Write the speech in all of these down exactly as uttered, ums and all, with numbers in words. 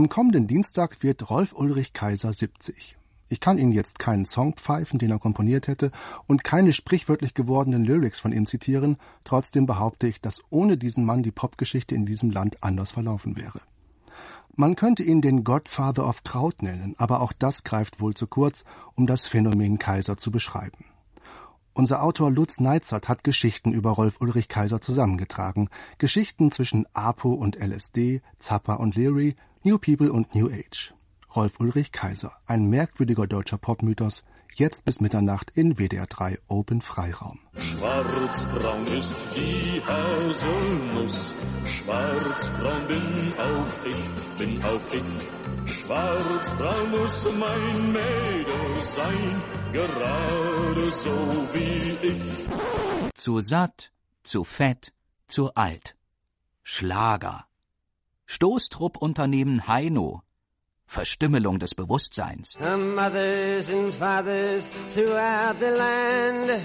Am kommenden Dienstag wird Rolf Ulrich Kaiser siebzig. Ich kann Ihnen jetzt keinen Song pfeifen, den er komponiert hätte, und keine sprichwörtlich gewordenen Lyrics von ihm zitieren. Trotzdem behaupte ich, dass ohne diesen Mann die Popgeschichte in diesem Land anders verlaufen wäre. Man könnte ihn den Godfather of Kraut nennen, aber auch das greift wohl zu kurz, um das Phänomen Kaiser zu beschreiben. Unser Autor Lutz Neitzert hat Geschichten über Rolf Ulrich Kaiser zusammengetragen. Geschichten zwischen Apo und L S D, Zappa und Leary, New People und New Age. Rolf Ulrich Kaiser, ein merkwürdiger deutscher Popmythos, jetzt bis Mitternacht in W D R drei Open Freiraum. Schwarzbraun ist die Haselnuss, schwarzbraun bin auch ich, bin auch ich. Schwarzbraun muss mein Mädel sein, gerade so wie ich. Zu satt, zu fett, zu alt. Schlager. Stoßtruppunternehmen Heino. Verstümmelung des Bewusstseins. Mothers and fathers throughout the land,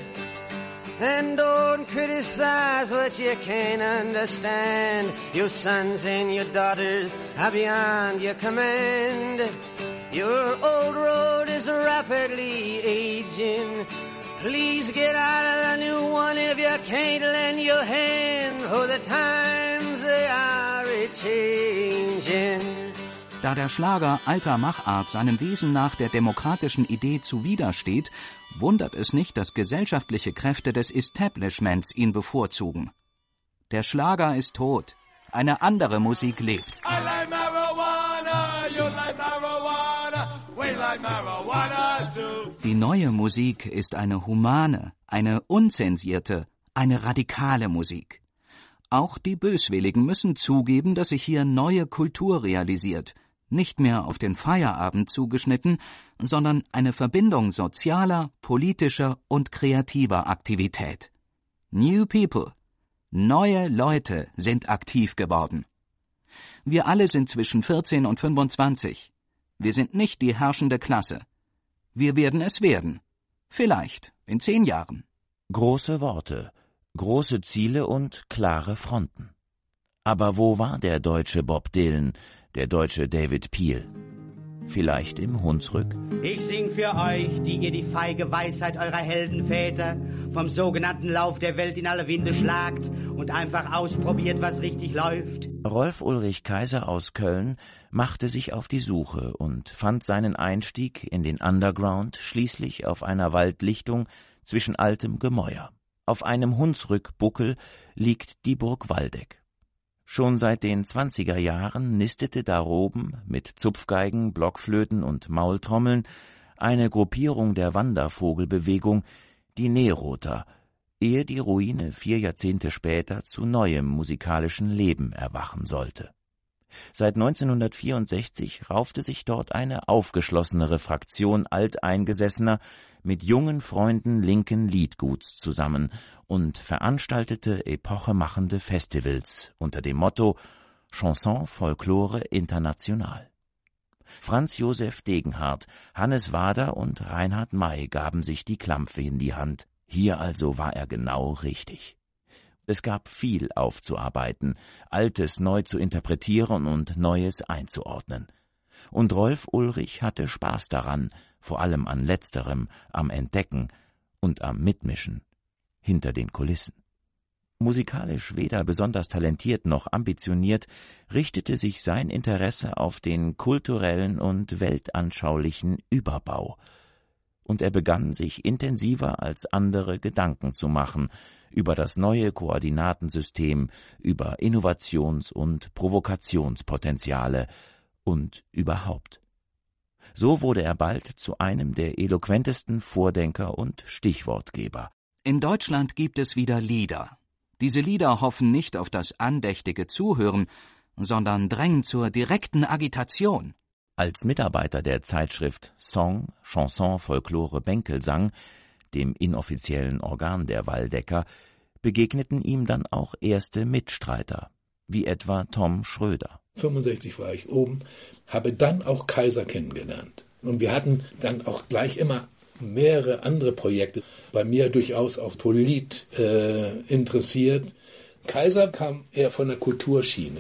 and don't criticize what you can't understand. Your sons and your daughters are beyond your command. Your old road is rapidly aging. Please get out of the new one if you can't lend your hand, for the times they are a-changing. Da der Schlager alter Machart seinem Wesen nach der demokratischen Idee zuwidersteht, wundert es nicht, dass gesellschaftliche Kräfte des Establishments ihn bevorzugen. Der Schlager ist tot, eine andere Musik lebt. I like marijuana, you like marijuana, we like marijuana too. Die neue Musik ist eine humane, eine unzensierte, eine radikale Musik. Auch die Böswilligen müssen zugeben, dass sich hier neue Kultur realisiert, nicht mehr auf den Feierabend zugeschnitten, sondern eine Verbindung sozialer, politischer und kreativer Aktivität. New People. Neue Leute sind aktiv geworden. Wir alle sind zwischen vierzehn und fünfundzwanzig. Wir sind nicht die herrschende Klasse. Wir werden es werden. Vielleicht in zehn Jahren. Große Worte, große Ziele und klare Fronten. Aber wo war der deutsche Bob Dylan, der deutsche David Peel? Vielleicht im Hunsrück? Ich sing für euch, die ihr die feige Weisheit eurer Heldenväter vom sogenannten Lauf der Welt in alle Winde schlagt und einfach ausprobiert, was richtig läuft. Rolf Ulrich Kaiser aus Köln machte sich auf die Suche und fand seinen Einstieg in den Underground schließlich auf einer Waldlichtung zwischen altem Gemäuer. Auf einem Hunsrückbuckel liegt die Burg Waldeck. Schon seit den zwanziger Jahren nistete daroben mit Zupfgeigen, Blockflöten und Maultrommeln eine Gruppierung der Wandervogelbewegung, die Neroter, ehe die Ruine vier Jahrzehnte später zu neuem musikalischen Leben erwachen sollte. Seit neunzehnhundertvierundsechzig raufte sich dort eine aufgeschlossenere Fraktion Alteingesessener mit jungen Freunden linken Liedguts zusammen und veranstaltete epochemachende Festivals unter dem Motto Chanson Folklore International. Franz Josef Degenhardt, Hannes Wader und Reinhard May gaben sich die Klampfe in die Hand. Hier also war er genau richtig. Es gab viel aufzuarbeiten, Altes neu zu interpretieren und Neues einzuordnen. Und Rolf Ulrich hatte Spaß daran, vor allem an Letzterem, am Entdecken und am Mitmischen, hinter den Kulissen. Musikalisch weder besonders talentiert noch ambitioniert, richtete sich sein Interesse auf den kulturellen und weltanschaulichen Überbau. Und er begann, sich intensiver als andere Gedanken zu machen über das neue Koordinatensystem, über Innovations- und Provokationspotenziale und überhaupt. So wurde er bald zu einem der eloquentesten Vordenker und Stichwortgeber. In Deutschland gibt es wieder Lieder. Diese Lieder hoffen nicht auf das andächtige Zuhören, sondern drängen zur direkten Agitation. Als Mitarbeiter der Zeitschrift Song, Chanson, Folklore, Bänkelsang, dem inoffiziellen Organ der Waldecker, begegneten ihm dann auch erste Mitstreiter, wie etwa Tom Schröder. fünfundsechzig war ich oben, habe dann auch Kaiser kennengelernt. Und wir hatten dann auch gleich immer mehrere andere Projekte. Bei mir durchaus auch polit äh, interessiert. Kaiser kam eher von der Kulturschiene.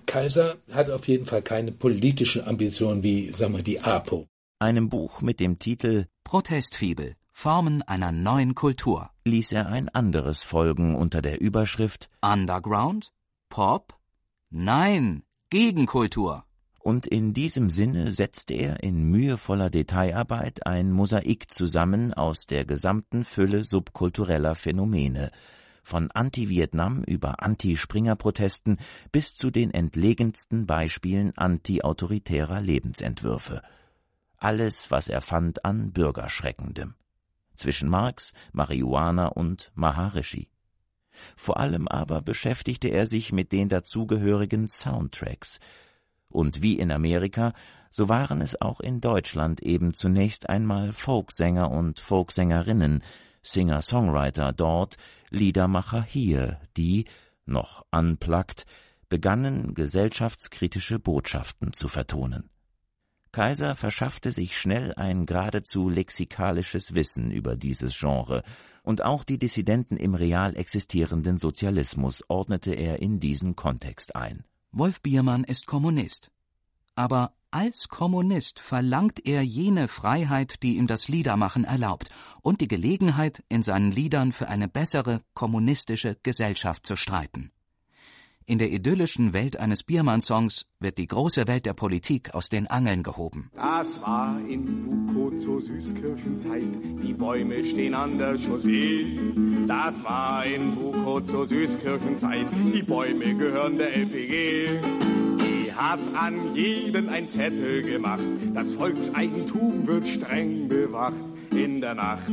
Kaiser hat auf jeden Fall keine politischen Ambitionen wie, sagen wir, die APO. Einem Buch mit dem Titel Protestfibel – Formen einer neuen Kultur ließ er ein anderes folgen unter der Überschrift Underground? Pop? Nein, Gegenkultur. Und in diesem Sinne setzte er in mühevoller Detailarbeit ein Mosaik zusammen aus der gesamten Fülle subkultureller Phänomene, von Anti-Vietnam über Anti-Springer-Protesten bis zu den entlegensten Beispielen anti-autoritärer Lebensentwürfe. Alles, was er fand an Bürgerschreckendem. Zwischen Marx, Marihuana und Maharishi. Vor allem aber beschäftigte er sich mit den dazugehörigen Soundtracks. Und wie in Amerika, so waren es auch in Deutschland eben zunächst einmal Folksänger und Folksängerinnen, Singer-Songwriter dort, Liedermacher hier, die, noch unplugged, begannen, gesellschaftskritische Botschaften zu vertonen. Kaiser verschaffte sich schnell ein geradezu lexikalisches Wissen über dieses Genre, und auch die Dissidenten im real existierenden Sozialismus ordnete er in diesen Kontext ein. Wolf Biermann ist Kommunist. Aber als Kommunist verlangt er jene Freiheit, die ihm das Liedermachen erlaubt, und die Gelegenheit, in seinen Liedern für eine bessere kommunistische Gesellschaft zu streiten. In der idyllischen Welt eines Biermann-Songs wird die große Welt der Politik aus den Angeln gehoben. Das war in Bukow zur Süßkirchenzeit, die Bäume stehen an der Chaussee. Das war in Bukow zur Süßkirchenzeit, die Bäume gehören der L P G. Die hat an jeden ein Zettel gemacht, das Volkseigentum wird streng bewacht. In der Nacht,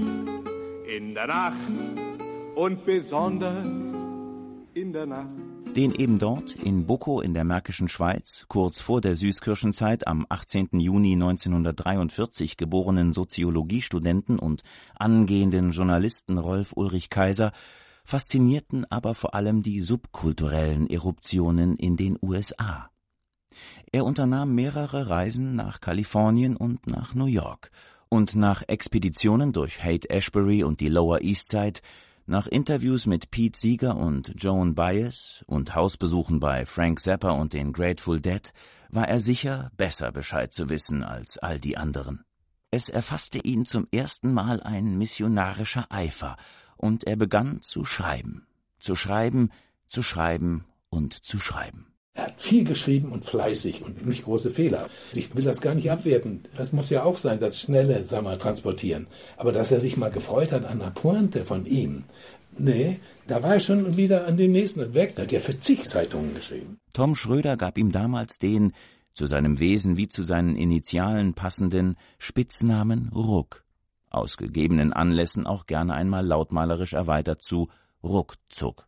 in der Nacht und besonders in der Nacht. Den eben dort, in Bukow in der Märkischen Schweiz, kurz vor der Süßkirchenzeit am achtzehnten Juni neunzehnhundertdreiundvierzig geborenen Soziologiestudenten und angehenden Journalisten Rolf Ulrich Kaiser faszinierten aber vor allem die subkulturellen Eruptionen in den U S A. Er unternahm mehrere Reisen nach Kalifornien und nach New York, und nach Expeditionen durch Haight-Ashbury und die Lower East Side, nach Interviews mit Pete Seeger und Joan Baez und Hausbesuchen bei Frank Zappa und den Grateful Dead war er sicher, besser Bescheid zu wissen als all die anderen. Es erfasste ihn zum ersten Mal ein missionarischer Eifer, und er begann zu schreiben, zu schreiben, zu schreiben und zu schreiben. Er hat viel geschrieben und fleißig und nicht große Fehler. Ich will das gar nicht abwerten. Das muss ja auch sein, das schnelle, sag mal, transportieren. Aber dass er sich mal gefreut hat an einer Pointe von ihm, nee, da war er schon wieder an dem nächsten weg. Da hat er für zig Zeitungen geschrieben. Tom Schröder gab ihm damals den, zu seinem Wesen wie zu seinen Initialen passenden, Spitznamen Ruck. Aus gegebenen Anlässen auch gerne einmal lautmalerisch erweitert zu Ruckzuck.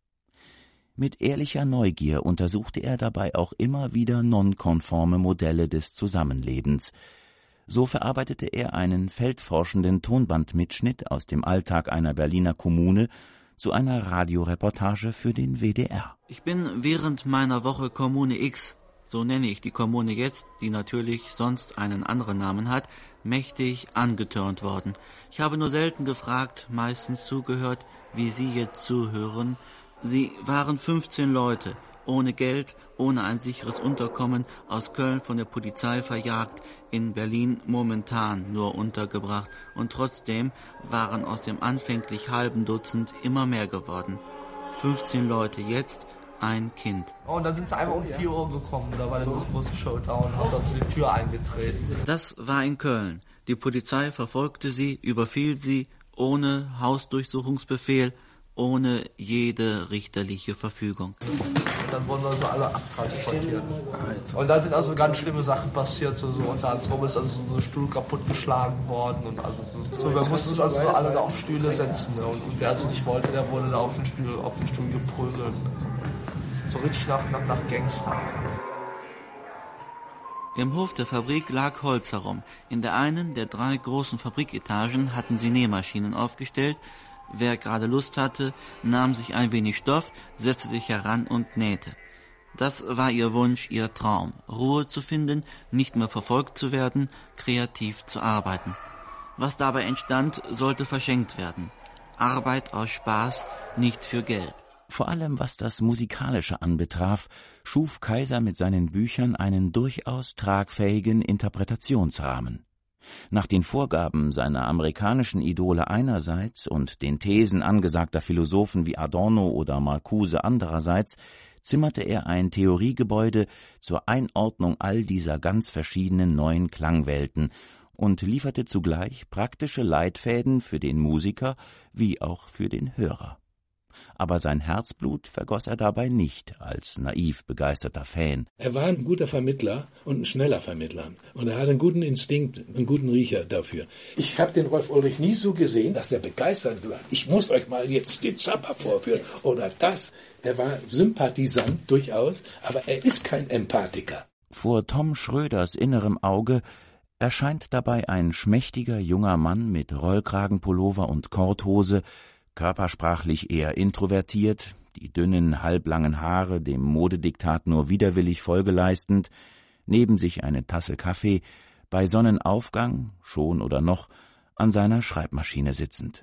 Mit ehrlicher Neugier untersuchte er dabei auch immer wieder nonkonforme Modelle des Zusammenlebens. So verarbeitete er einen feldforschenden Tonbandmitschnitt aus dem Alltag einer Berliner Kommune zu einer Radioreportage für den W D R. Ich bin während meiner Woche Kommune X, so nenne ich die Kommune jetzt, die natürlich sonst einen anderen Namen hat, mächtig angetörnt worden. Ich habe nur selten gefragt, meistens zugehört, wie Sie jetzt zuhören. Sie waren fünfzehn Leute, ohne Geld, ohne ein sicheres Unterkommen, aus Köln von der Polizei verjagt, in Berlin momentan nur untergebracht, und trotzdem waren aus dem anfänglich halben Dutzend immer mehr geworden. fünfzehn Leute jetzt, ein Kind. Und dann sind sie einmal um vier Uhr gekommen, da war der große Showdown, hat also die Tür eingetreten. Das war in Köln. Die Polizei verfolgte sie, überfiel sie, ohne Hausdurchsuchungsbefehl, ohne jede richterliche Verfügung. Und dann wurden also alle abtransportiert. Und da sind also ganz schlimme Sachen passiert. So, so unter anderem ist also so ein Stuhl kaputtgeschlagen worden. Und also so, wir mussten uns also so alle da auf Stühle setzen. Ne? Und, und wer also nicht wollte, der wurde da auf den Stuhl, auf den Stuhl geprügelt. So richtig nach, nach, nach Gangster. Im Hof der Fabrik lag Holz herum. In der einen der drei großen Fabriketagen hatten sie Nähmaschinen aufgestellt. Wer gerade Lust hatte, nahm sich ein wenig Stoff, setzte sich heran und nähte. Das war ihr Wunsch, ihr Traum, Ruhe zu finden, nicht mehr verfolgt zu werden, kreativ zu arbeiten. Was dabei entstand, sollte verschenkt werden. Arbeit aus Spaß, nicht für Geld. Vor allem was das Musikalische anbetraf, schuf Kaiser mit seinen Büchern einen durchaus tragfähigen Interpretationsrahmen. Nach den Vorgaben seiner amerikanischen Idole einerseits und den Thesen angesagter Philosophen wie Adorno oder Marcuse andererseits zimmerte er ein Theoriegebäude zur Einordnung all dieser ganz verschiedenen neuen Klangwelten und lieferte zugleich praktische Leitfäden für den Musiker wie auch für den Hörer. Aber sein Herzblut vergoss er dabei nicht als naiv begeisterter Fan. Er war ein guter Vermittler und ein schneller Vermittler. Und er hatte einen guten Instinkt, einen guten Riecher dafür. Ich habe den Rolf Ulrich nie so gesehen, dass er begeistert war. Ich muss euch mal jetzt den Zappa vorführen oder das. Er war sympathisant durchaus, aber er ist kein Empathiker. Vor Tom Schröders innerem Auge erscheint dabei ein schmächtiger junger Mann mit Rollkragenpullover und Korthose, körpersprachlich eher introvertiert, die dünnen, halblangen Haare dem Modediktat nur widerwillig Folge leistend, neben sich eine Tasse Kaffee, bei Sonnenaufgang, schon oder noch, an seiner Schreibmaschine sitzend.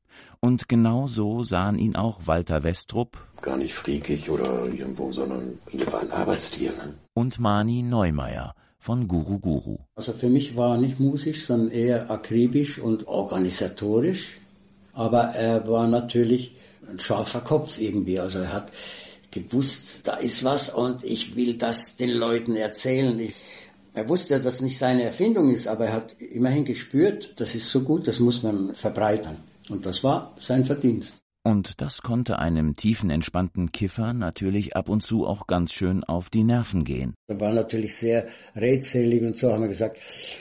Und genau so sahen ihn auch Walter Westrup, gar nicht freakig oder irgendwo, sondern der war ein Arbeitstier. Ne? Und Mani Neumeier von Guru Guru. Also für mich war er nicht musisch, sondern eher akribisch und organisatorisch. Aber er war natürlich ein scharfer Kopf irgendwie. Also er hat gewusst, da ist was und ich will das den Leuten erzählen. Ich, er wusste, dass es nicht seine Erfindung ist, aber er hat immerhin gespürt, das ist so gut, das muss man verbreitern. Und das war sein Verdienst. Und das konnte einem tiefenentspannten Kiffer natürlich ab und zu auch ganz schön auf die Nerven gehen. Er war natürlich sehr redselig und so haben wir gesagt,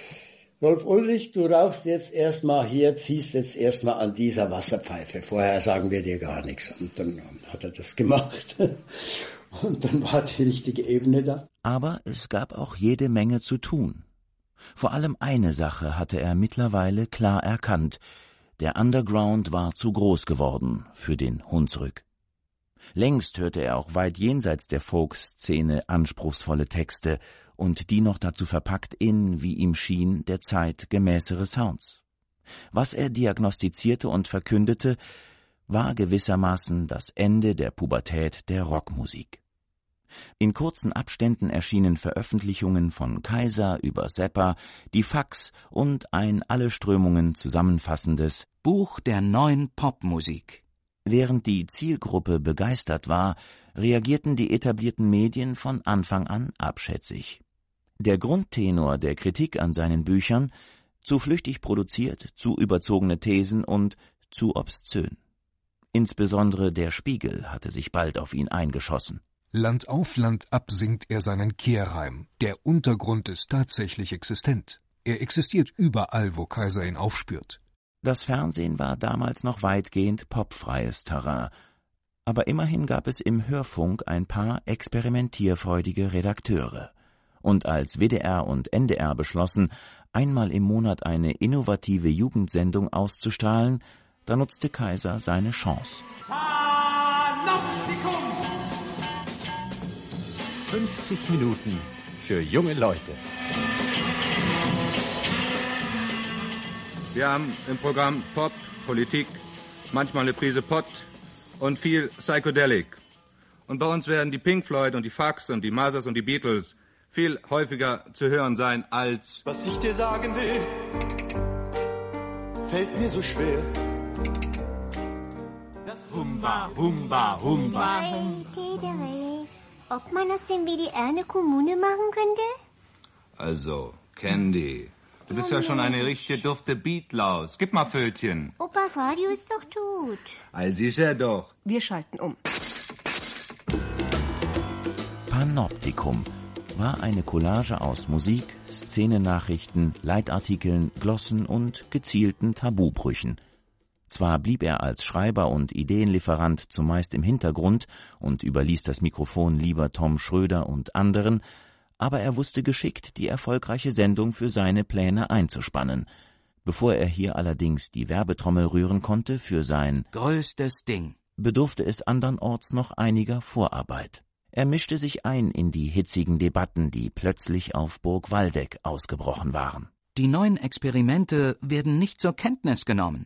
Rolf Ulrich, du rauchst jetzt erstmal hier, ziehst jetzt erstmal an dieser Wasserpfeife. Vorher sagen wir dir gar nichts. Und dann hat er das gemacht. Und dann war die richtige Ebene da. Aber es gab auch jede Menge zu tun. Vor allem eine Sache hatte er mittlerweile klar erkannt. Der Underground war zu groß geworden für den Hunsrück. Längst hörte er auch weit jenseits der Folk-Szene anspruchsvolle Texte und die noch dazu verpackt in, wie ihm schien, der Zeit gemäßere Sounds. Was er diagnostizierte und verkündete, war gewissermaßen das Ende der Pubertät der Rockmusik. In kurzen Abständen erschienen Veröffentlichungen von Kaiser über Zappa, die Fax und ein alle Strömungen zusammenfassendes Buch der neuen Popmusik. Während die Zielgruppe begeistert war, reagierten die etablierten Medien von Anfang an abschätzig. Der Grundtenor der Kritik an seinen Büchern: zu flüchtig produziert, zu überzogene Thesen und zu obszön. Insbesondere der Spiegel hatte sich bald auf ihn eingeschossen. Land auf, Land ab singt er seinen Kehrreim. Der Untergrund ist tatsächlich existent. Er existiert überall, wo Kaiser ihn aufspürt. Das Fernsehen war damals noch weitgehend popfreies Terrain. Aber immerhin gab es im Hörfunk ein paar experimentierfreudige Redakteure. Und als W D R und N D R beschlossen, einmal im Monat eine innovative Jugendsendung auszustrahlen, da nutzte Kaiser seine Chance. fünfzig Minuten für junge Leute. Wir haben im Programm Pop, Politik, manchmal eine Prise Pott und viel Psychedelic. Und bei uns werden die Pink Floyd und die Fax und die Mothers und die Beatles viel häufiger zu hören sein als... Was ich dir sagen will, fällt mir so schwer. Das Humba, Humba, Humba. Ob man aus dem W D R eine Kommune machen könnte? Also, Candy, du bist oh, ja schon eine richtige dufte Beatlaus. Gib mal Pfötchen. Opas Radio ist doch tot. Also ist er doch. Wir schalten um. Panoptikum war eine Collage aus Musik, Szenenachrichten, Leitartikeln, Glossen und gezielten Tabubrüchen. Zwar blieb er als Schreiber und Ideenlieferant zumeist im Hintergrund und überließ das Mikrofon lieber Tom Schröder und anderen, aber er wusste geschickt, die erfolgreiche Sendung für seine Pläne einzuspannen. Bevor er hier allerdings die Werbetrommel rühren konnte für sein größtes Ding, bedurfte es andernorts noch einiger Vorarbeit. Er mischte sich ein in die hitzigen Debatten, die plötzlich auf Burg Waldeck ausgebrochen waren. Die neuen Experimente werden nicht zur Kenntnis genommen.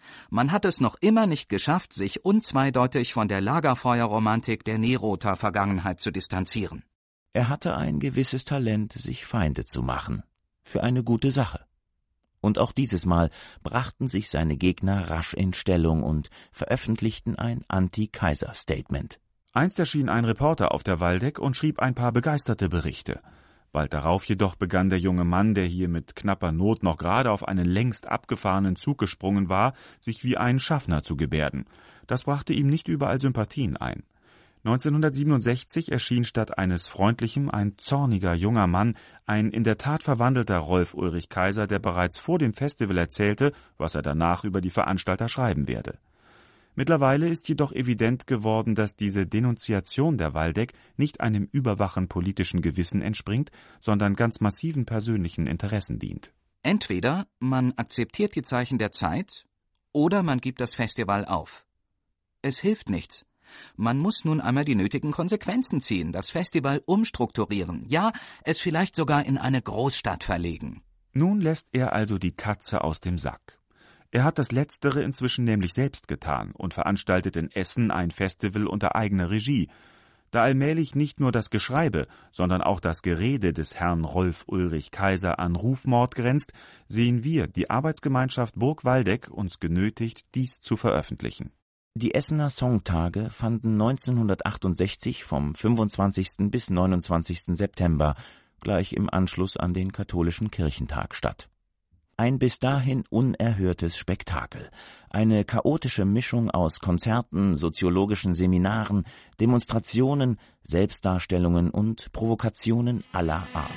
Man hat es noch immer nicht geschafft, sich unzweideutig von der Lagerfeuerromantik der Neroter Vergangenheit zu distanzieren. Er hatte ein gewisses Talent, sich Feinde zu machen. Für eine gute Sache. Und auch dieses Mal brachten sich seine Gegner rasch in Stellung und veröffentlichten ein Anti-Kaiser-Statement. Einst erschien ein Reporter auf der Waldeck und schrieb ein paar begeisterte Berichte. Bald darauf jedoch begann der junge Mann, der hier mit knapper Not noch gerade auf einen längst abgefahrenen Zug gesprungen war, sich wie ein Schaffner zu gebärden. Das brachte ihm nicht überall Sympathien ein. neunzehnhundertsiebenundsechzig erschien statt eines freundlichen ein zorniger junger Mann, ein in der Tat verwandelter Rolf Ulrich Kaiser, der bereits vor dem Festival erzählte, was er danach über die Veranstalter schreiben werde. Mittlerweile ist jedoch evident geworden, dass diese Denunziation der Waldeck nicht einem überwachen politischen Gewissen entspringt, sondern ganz massiven persönlichen Interessen dient. Entweder man akzeptiert die Zeichen der Zeit oder man gibt das Festival auf. Es hilft nichts. Man muss nun einmal die nötigen Konsequenzen ziehen, das Festival umstrukturieren, ja, es vielleicht sogar in eine Großstadt verlegen. Nun lässt er also die Katze aus dem Sack. Er hat das Letztere inzwischen nämlich selbst getan und veranstaltet in Essen ein Festival unter eigener Regie. Da allmählich nicht nur das Geschreibe, sondern auch das Gerede des Herrn Rolf Ulrich Kaiser an Rufmord grenzt, sehen wir, die Arbeitsgemeinschaft Burg Waldeck, uns genötigt, dies zu veröffentlichen. Die Essener Songtage fanden neunzehnhundertachtundsechzig vom fünfundzwanzigsten bis neunundzwanzigsten September, gleich im Anschluss an den katholischen Kirchentag statt. Ein bis dahin unerhörtes Spektakel, eine chaotische Mischung aus Konzerten, soziologischen Seminaren, Demonstrationen, Selbstdarstellungen und Provokationen aller Art.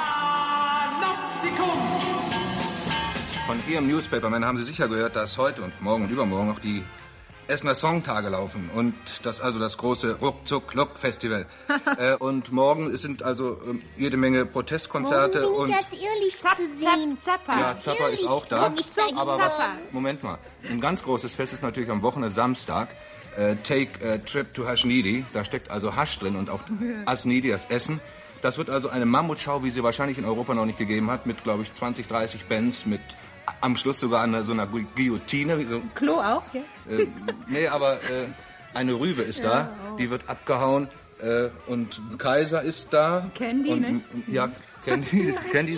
Von Ihrem Newspaperman haben Sie sicher gehört, dass heute und morgen und übermorgen noch die Essener Songtage laufen und das also das große Ruckzuck-Luck-Festival. äh, und morgen sind also ähm, jede Menge Protestkonzerte. Morgen bin und ich als Irrlicht Zapp, zu sehen. Zapp, Zappa. Ja, Zappa ist auch da. Komm, ich zeig aber Zappa. was, Moment mal, ein ganz großes Fest ist natürlich am Wochenende Samstag. Äh, Take a Trip to Hashnidi. Da steckt also Hasch drin und auch Asnidi, das Essen. Das wird also eine Mammutschau, wie sie wahrscheinlich in Europa noch nicht gegeben hat, mit, glaube ich, zwanzig, dreißig Bands, mit am Schluss sogar an so einer Guillotine. So. Klo auch, ja? Äh, nee, aber äh, eine Rübe ist ja, da, oh. Die wird abgehauen äh, und Kaiser ist da. Candy, und, ne? Ja, Candy. Candy.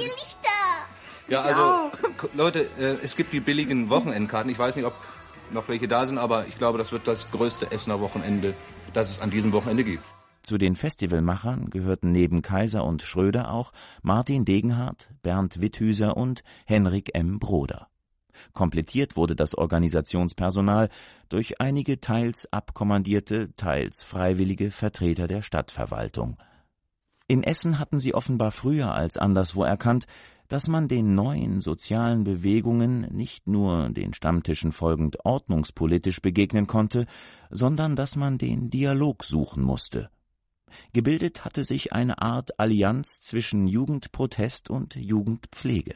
Ja, also Leute, äh, es gibt die billigen Wochenendkarten. Ich weiß nicht, ob noch welche da sind, aber ich glaube, das wird das größte Essener Wochenende, das es an diesem Wochenende gibt. Zu den Festivalmachern gehörten neben Kaiser und Schröder auch Martin Degenhardt, Bernd Witthüser und Henrik M. Broder. Komplettiert wurde das Organisationspersonal durch einige teils abkommandierte, teils freiwillige Vertreter der Stadtverwaltung. In Essen hatten sie offenbar früher als anderswo erkannt, dass man den neuen sozialen Bewegungen nicht nur den Stammtischen folgend ordnungspolitisch begegnen konnte, sondern dass man den Dialog suchen musste. Gebildet hatte sich eine Art Allianz zwischen Jugendprotest und Jugendpflege.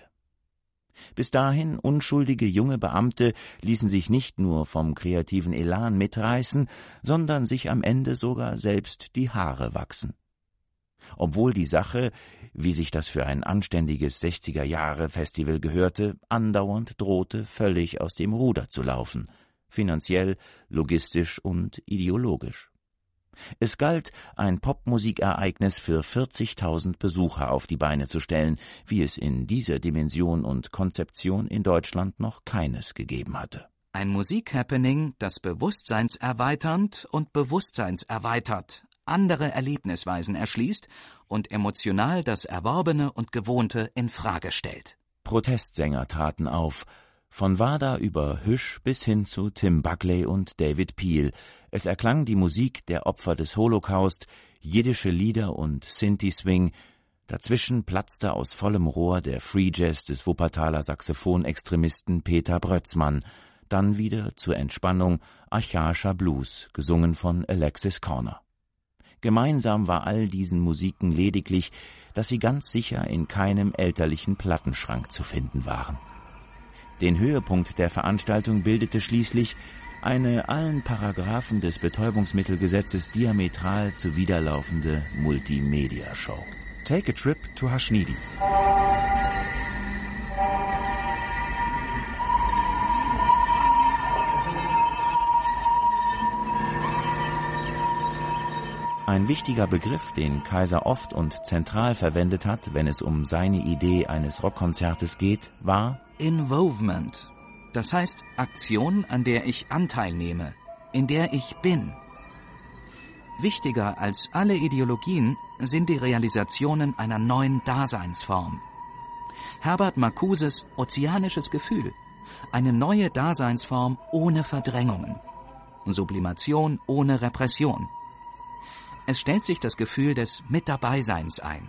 Bis dahin unschuldige junge Beamte ließen sich nicht nur vom kreativen Elan mitreißen, sondern sich am Ende sogar selbst die Haare wachsen. Obwohl die Sache, wie sich das für ein anständiges sechziger-Jahre-Festival gehörte, andauernd drohte, völlig aus dem Ruder zu laufen, finanziell, logistisch und ideologisch. Es galt, ein Popmusikereignis für vierzigtausend Besucher auf die Beine zu stellen, wie es in dieser Dimension und Konzeption in Deutschland noch keines gegeben hatte. Ein Musikhappening, das bewusstseinserweiternd und bewusstseinserweitert, andere Erlebnisweisen erschließt und emotional das Erworbene und Gewohnte in Frage stellt. Protestsänger traten auf, von Wada über Hüsch bis hin zu Tim Buckley und David Peel. Es erklang die Musik der Opfer des Holocaust, jiddische Lieder und Sinti-Swing. Dazwischen platzte aus vollem Rohr der Free Jazz des Wuppertaler Saxophonextremisten Peter Brötzmann. Dann wieder zur Entspannung archaischer Blues, gesungen von Alexis Corner. Gemeinsam war all diesen Musiken lediglich, dass sie ganz sicher in keinem elterlichen Plattenschrank zu finden waren. Den Höhepunkt der Veranstaltung bildete schließlich eine allen Paragraphen des Betäubungsmittelgesetzes diametral zuwiderlaufende Multimedia-Show. Take a Trip to Hashnidi. Ein wichtiger Begriff, den Kaiser oft und zentral verwendet hat, wenn es um seine Idee eines Rockkonzertes geht, war Involvement. Das heißt Aktion, an der ich Anteil nehme, in der ich bin. Wichtiger als alle Ideologien sind die Realisationen einer neuen Daseinsform. Herbert Marcuses ozeanisches Gefühl, eine neue Daseinsform ohne Verdrängungen. Sublimation ohne Repression. Es stellt sich das Gefühl des Mit-Dabeiseins ein.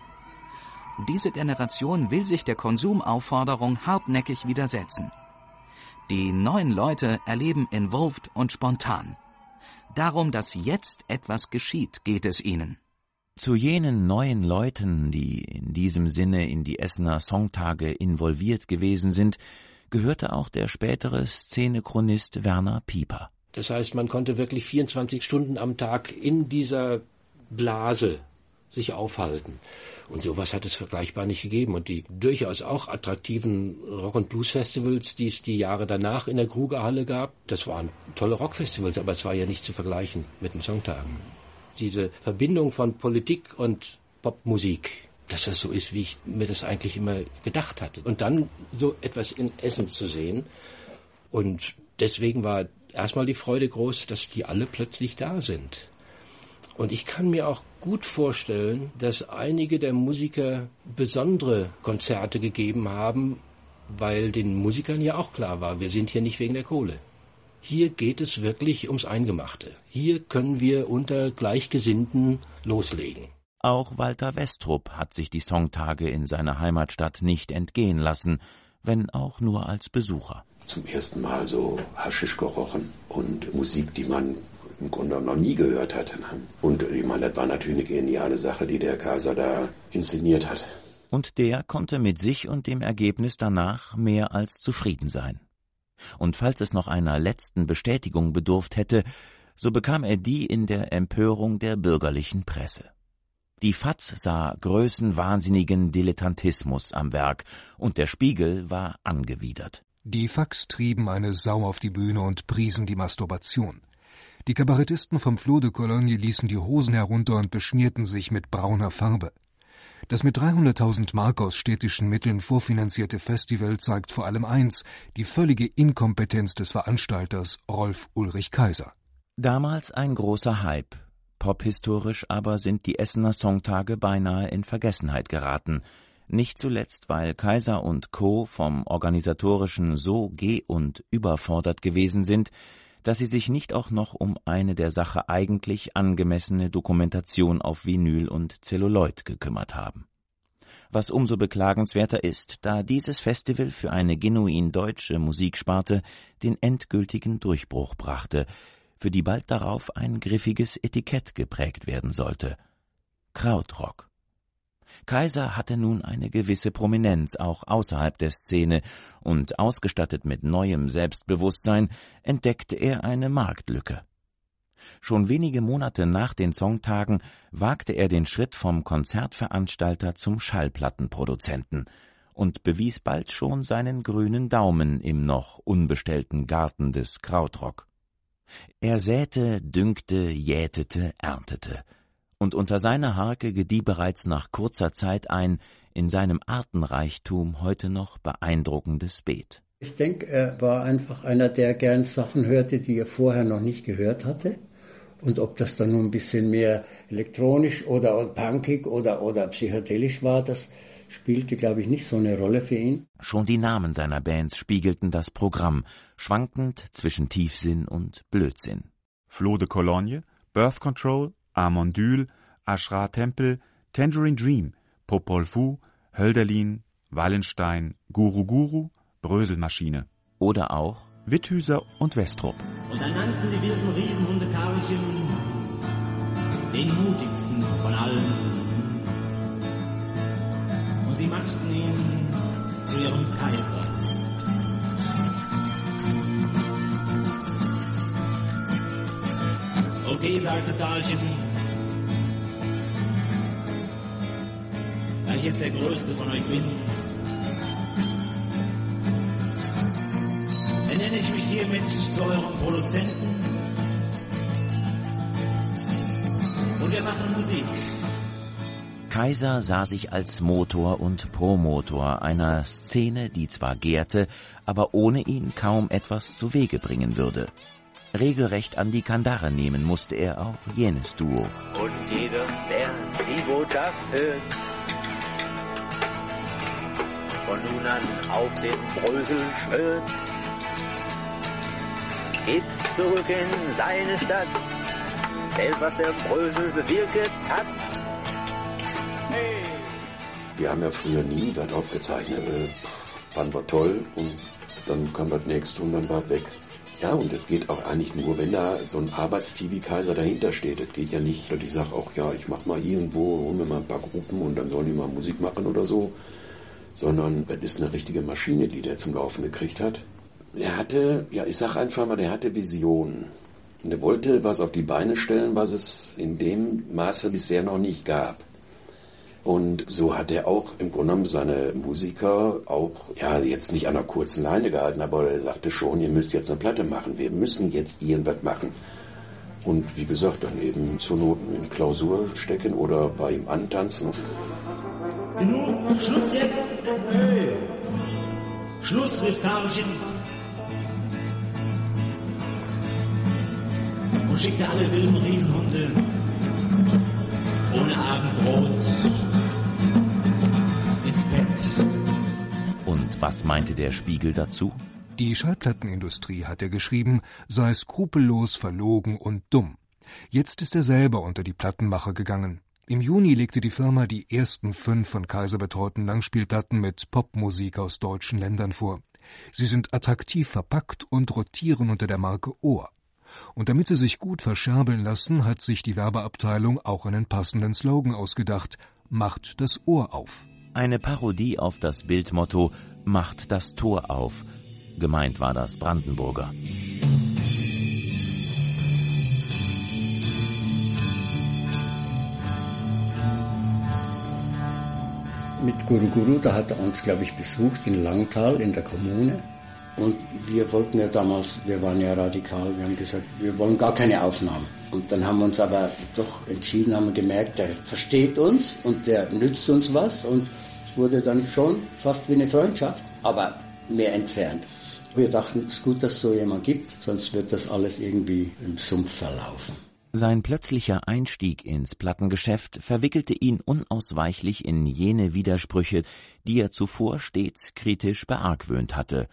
Diese Generation will sich der Konsumaufforderung hartnäckig widersetzen. Die neuen Leute erleben involved und spontan. Darum, dass jetzt etwas geschieht, geht es ihnen. Zu jenen neuen Leuten, die in diesem Sinne in die Essener Songtage involviert gewesen sind, gehörte auch der spätere Szenechronist Werner Pieper. Das heißt, man konnte wirklich vierundzwanzig Stunden am Tag in dieser Blase sich aufhalten. Und sowas hat es vergleichbar nicht gegeben. Und die durchaus auch attraktiven Rock- und Blues-Festivals, die es die Jahre danach in der Krugerhalle gab, das waren tolle Rockfestivals, aber es war ja nicht zu vergleichen mit den Songtagen. Diese Verbindung von Politik und Popmusik, dass das so ist, wie ich mir das eigentlich immer gedacht hatte. Und dann so etwas in Essen zu sehen. Und deswegen war erstmal die Freude groß, dass die alle plötzlich da sind. Und ich kann mir auch gut vorstellen, dass einige der Musiker besondere Konzerte gegeben haben, weil den Musikern ja auch klar war, wir sind hier nicht wegen der Kohle. Hier geht es wirklich ums Eingemachte. Hier können wir unter Gleichgesinnten loslegen. Auch Walter Westrup hat sich die Songtage in seiner Heimatstadt nicht entgehen lassen, wenn auch nur als Besucher. Zum ersten Mal so Haschisch gerochen und Musik, die man im Grunde noch nie gehört hatte. Und ich meine, das war natürlich eine geniale Sache, die der Kaiser da inszeniert hat. Und der konnte mit sich und dem Ergebnis danach mehr als zufrieden sein. Und falls es noch einer letzten Bestätigung bedurft hätte, so bekam er die in der Empörung der bürgerlichen Presse. Die F A Z sah größenwahnsinnigen Dilettantismus am Werk, und der Spiegel war angewidert. Die Fax trieben eine Sau auf die Bühne und priesen die Masturbation. Die Kabarettisten vom Flot de Cologne ließen die Hosen herunter und beschmierten sich mit brauner Farbe. Das mit dreihunderttausend Mark aus städtischen Mitteln vorfinanzierte Festival zeigt vor allem eins, die völlige Inkompetenz des Veranstalters Rolf Ulrich Kaiser. Damals ein großer Hype. Pophistorisch aber sind die Essener Songtage beinahe in Vergessenheit geraten. Nicht zuletzt, weil Kaiser und Co. vom Organisatorischen so geh- und überfordert gewesen sind, dass sie sich nicht auch noch um eine der Sache eigentlich angemessene Dokumentation auf Vinyl und Zelluloid gekümmert haben. Was umso beklagenswerter ist, da dieses Festival für eine genuin deutsche Musiksparte den endgültigen Durchbruch brachte, für die bald darauf ein griffiges Etikett geprägt werden sollte: Krautrock. Kaiser hatte nun eine gewisse Prominenz auch außerhalb der Szene, und ausgestattet mit neuem Selbstbewusstsein entdeckte er eine Marktlücke. Schon wenige Monate nach den Songtagen wagte er den Schritt vom Konzertveranstalter zum Schallplattenproduzenten und bewies bald schon seinen grünen Daumen im noch unbestellten Garten des Krautrock. Er säte, düngte, jätete, erntete. Und unter seiner Harke gedieh bereits nach kurzer Zeit ein in seinem Artenreichtum heute noch beeindruckendes Beet. Ich denke, er war einfach einer, der gern Sachen hörte, die er vorher noch nicht gehört hatte. Und ob das dann nur ein bisschen mehr elektronisch oder punkig oder, oder psychedelisch war, das spielte, glaube ich, nicht so eine Rolle für ihn. Schon die Namen seiner Bands spiegelten das Programm, schwankend zwischen Tiefsinn und Blödsinn. Flot de Cologne, Birth Control, Amondyl, Ashra Tempel, Tangerine Dream, Popol Vuh, Hölderlin, Wallenstein, Guru Guru, Bröselmaschine. Oder auch Witthüser und Westrup. Und dann nannten die wilden Riesenhunde Karlchen den mutigsten von allen. Und sie machten ihn zu ihrem Kaiser. Okay, sagte Karlchen, da ich jetzt der Größte von euch bin, ernenne ich mich hiermit zu eurem Produzenten und machen Musik. Kaiser sah sich als Motor und Promotor einer Szene, die zwar gärte, aber ohne ihn kaum etwas zu Wege bringen würde. Regelrecht an die Kandare nehmen musste er auch jenes Duo. Und jeder, der die Botschaft hört, von nun an auf den Brösel schwört, geht zurück in seine Stadt, zählt, was der Brösel bewirkt hat. Hey. Wir haben ja früher nie was aufgezeichnet. Äh, fand war toll und dann kam das nächste und dann war weg. Ja, und das geht auch eigentlich nur, wenn da so ein Arbeits-T V-Kaiser dahinter steht. Das geht ja nicht, dass ich sage auch, ja, ich mach mal irgendwo, hol mir mal ein paar Gruppen und dann sollen die mal Musik machen oder so. Sondern das ist eine richtige Maschine, die der zum Laufen gekriegt hat. Er hatte, ja, ich sag einfach mal, der hatte Visionen. Der wollte was auf die Beine stellen, was es in dem Maße bisher noch nicht gab. Und so hat er auch im Grunde genommen seine Musiker auch, ja, jetzt nicht an einer kurzen Leine gehalten, aber er sagte schon, ihr müsst jetzt eine Platte machen, wir müssen jetzt irgendwas machen. Und wie gesagt, dann eben zur Not in Klausur stecken oder bei ihm antanzen. Genug, Schluss jetzt! Hey. Schluss, rief Karlchen. Und schickte alle wilden Riesenhunde ohne Abendbrot ins Bett. Und was meinte der Spiegel dazu? Die Schallplattenindustrie, hat er geschrieben, sei skrupellos, verlogen und dumm. Jetzt ist er selber unter die Plattenmacher gegangen. Im Juni legte die Firma die ersten fünf von Kaiser betreuten Langspielplatten mit Popmusik aus deutschen Ländern vor. Sie sind attraktiv verpackt und rotieren unter der Marke Ohr. Und damit sie sich gut verscherbeln lassen, hat sich die Werbeabteilung auch einen passenden Slogan ausgedacht: Macht das Ohr auf. Eine Parodie auf das Bildmotto Macht das Tor auf. Gemeint war das Brandenburger. Mit Guru Guru, da hat er uns, glaube ich, besucht in Langtal in der Kommune. Und wir wollten ja damals, wir waren ja radikal, wir haben gesagt, wir wollen gar keine Aufnahmen. Und dann haben wir uns aber doch entschieden, haben wir gemerkt, der versteht uns und der nützt uns was. Und es wurde dann schon fast wie eine Freundschaft, aber mehr entfernt. Wir dachten, es ist gut, dass es so jemand gibt, sonst wird das alles irgendwie im Sumpf verlaufen. Sein plötzlicher Einstieg ins Plattengeschäft verwickelte ihn unausweichlich in jene Widersprüche, die er zuvor stets kritisch beargwöhnt hatte.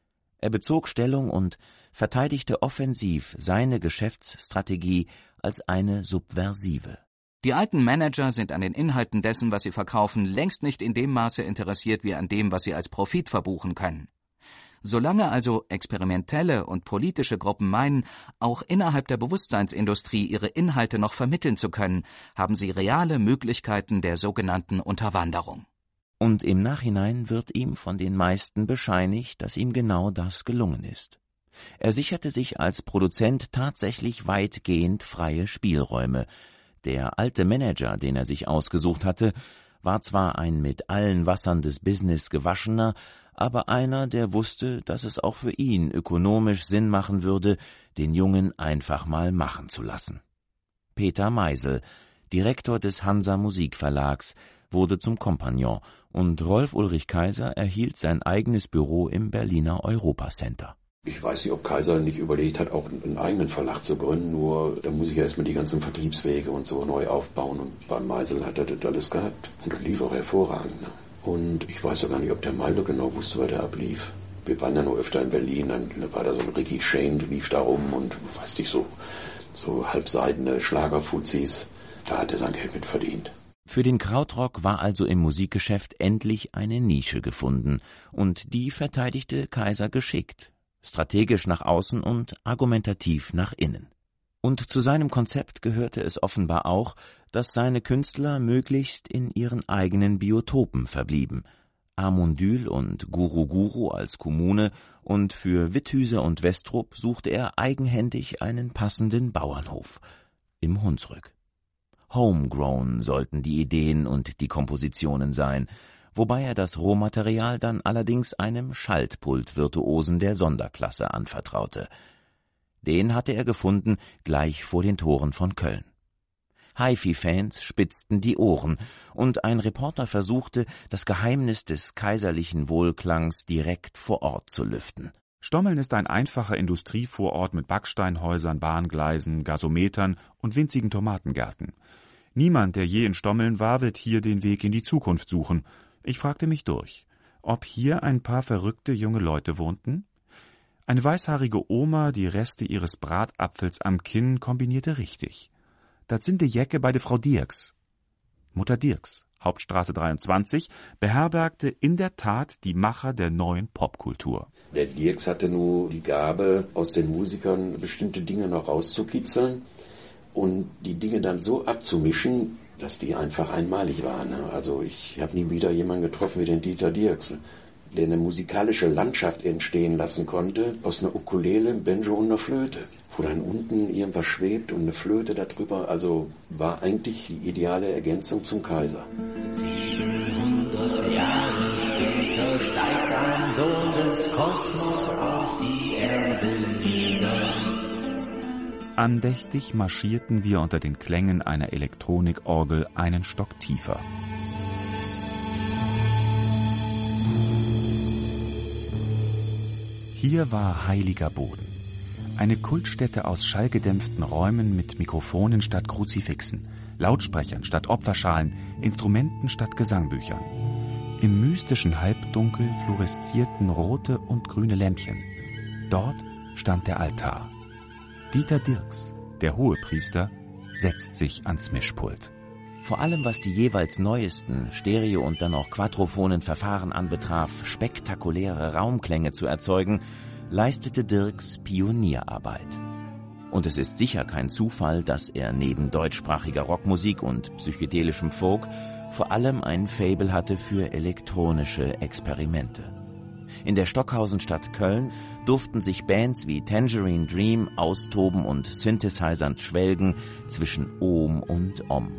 Er bezog Stellung und verteidigte offensiv seine Geschäftsstrategie als eine subversive. Die alten Manager sind an den Inhalten dessen, was sie verkaufen, längst nicht in dem Maße interessiert wie an dem, was sie als Profit verbuchen können. Solange also experimentelle und politische Gruppen meinen, auch innerhalb der Bewusstseinsindustrie ihre Inhalte noch vermitteln zu können, haben sie reale Möglichkeiten der sogenannten Unterwanderung. Und im Nachhinein wird ihm von den meisten bescheinigt, dass ihm genau das gelungen ist. Er sicherte sich als Produzent tatsächlich weitgehend freie Spielräume. Der alte Manager, den er sich ausgesucht hatte, war zwar ein mit allen Wassern des Business gewaschener, aber einer, der wusste, dass es auch für ihn ökonomisch Sinn machen würde, den Jungen einfach mal machen zu lassen. Peter Meisel, Direktor des Hansa Musikverlags, wurde zum Kompagnon und Rolf Ulrich Kaiser erhielt sein eigenes Büro im Berliner Europacenter. Ich weiß nicht, ob Kaiser nicht überlegt hat, auch einen eigenen Verlag zu gründen, nur da muss ich ja erstmal die ganzen Vertriebswege und so neu aufbauen und beim Meisel hat er das alles gehabt und das lief auch hervorragend. Und ich weiß ja gar nicht, ob der Meisel genau wusste, was der ablief. Wir waren ja nur öfter in Berlin, dann war da so ein Ricky Shane, lief da rum und weiß nicht, so, so halbseidene Schlagerfuzis, da hat er sein Geld mit verdient. Für den Krautrock war also im Musikgeschäft endlich eine Nische gefunden und die verteidigte Kaiser geschickt, strategisch nach außen und argumentativ nach innen. Und zu seinem Konzept gehörte es offenbar auch, dass seine Künstler möglichst in ihren eigenen Biotopen verblieben. Amundyl und Guru Guru als Kommune und für Witthüser und Westrup suchte er eigenhändig einen passenden Bauernhof im Hunsrück. Homegrown sollten die Ideen und die Kompositionen sein, wobei er das Rohmaterial dann allerdings einem Schaltpult-Virtuosen der Sonderklasse anvertraute. Den hatte er gefunden gleich vor den Toren von Köln. Hi-Fi-Fans spitzten die Ohren, und ein Reporter versuchte, das Geheimnis des kaiserlichen Wohlklangs direkt vor Ort zu lüften. Stommeln ist ein einfacher Industrievorort mit Backsteinhäusern, Bahngleisen, Gasometern und winzigen Tomatengärten. Niemand, der je in Stommeln war, wird hier den Weg in die Zukunft suchen. Ich fragte mich durch, ob hier ein paar verrückte junge Leute wohnten? Eine weißhaarige Oma, die Reste ihres Bratapfels am Kinn, kombinierte richtig. Dat sind de Jecke bei de Frau Dirks. Mutter Dirks, Hauptstraße dreiundzwanzig, beherbergte in der Tat die Macher der neuen Popkultur. Der Dirks hatte nur die Gabe, aus den Musikern bestimmte Dinge noch rauszukitzeln und die Dinge dann so abzumischen, dass die einfach einmalig waren. Also ich habe nie wieder jemanden getroffen wie den Dieter Dirks, der eine musikalische Landschaft entstehen lassen konnte aus einer Ukulele, einem Banjo und einer Flöte, wo dann unten irgendwas schwebt und eine Flöte darüber. Also war eigentlich die ideale Ergänzung zum Kaiser. siebenhundert Jahre später steigt ein Sohn des Kosmos auf die Erde nieder. Andächtig marschierten wir unter den Klängen einer Elektronikorgel einen Stock tiefer. Hier war heiliger Boden. Eine Kultstätte aus schallgedämpften Räumen mit Mikrofonen statt Kruzifixen, Lautsprechern statt Opferschalen, Instrumenten statt Gesangbüchern. Im mystischen Halbdunkel fluoreszierten rote und grüne Lämpchen. Dort stand der Altar. Dieter Dirks, der Hohepriester, setzt sich ans Mischpult. Vor allem was die jeweils neuesten Stereo- und dann auch quadrophonen Verfahren anbetraf, spektakuläre Raumklänge zu erzeugen, leistete Dirks Pionierarbeit. Und es ist sicher kein Zufall, dass er neben deutschsprachiger Rockmusik und psychedelischem Folk vor allem ein Faible hatte für elektronische Experimente. In der Stockhausenstadt Köln durften sich Bands wie Tangerine Dream austoben und Synthesizern schwelgen zwischen Ohm und Om.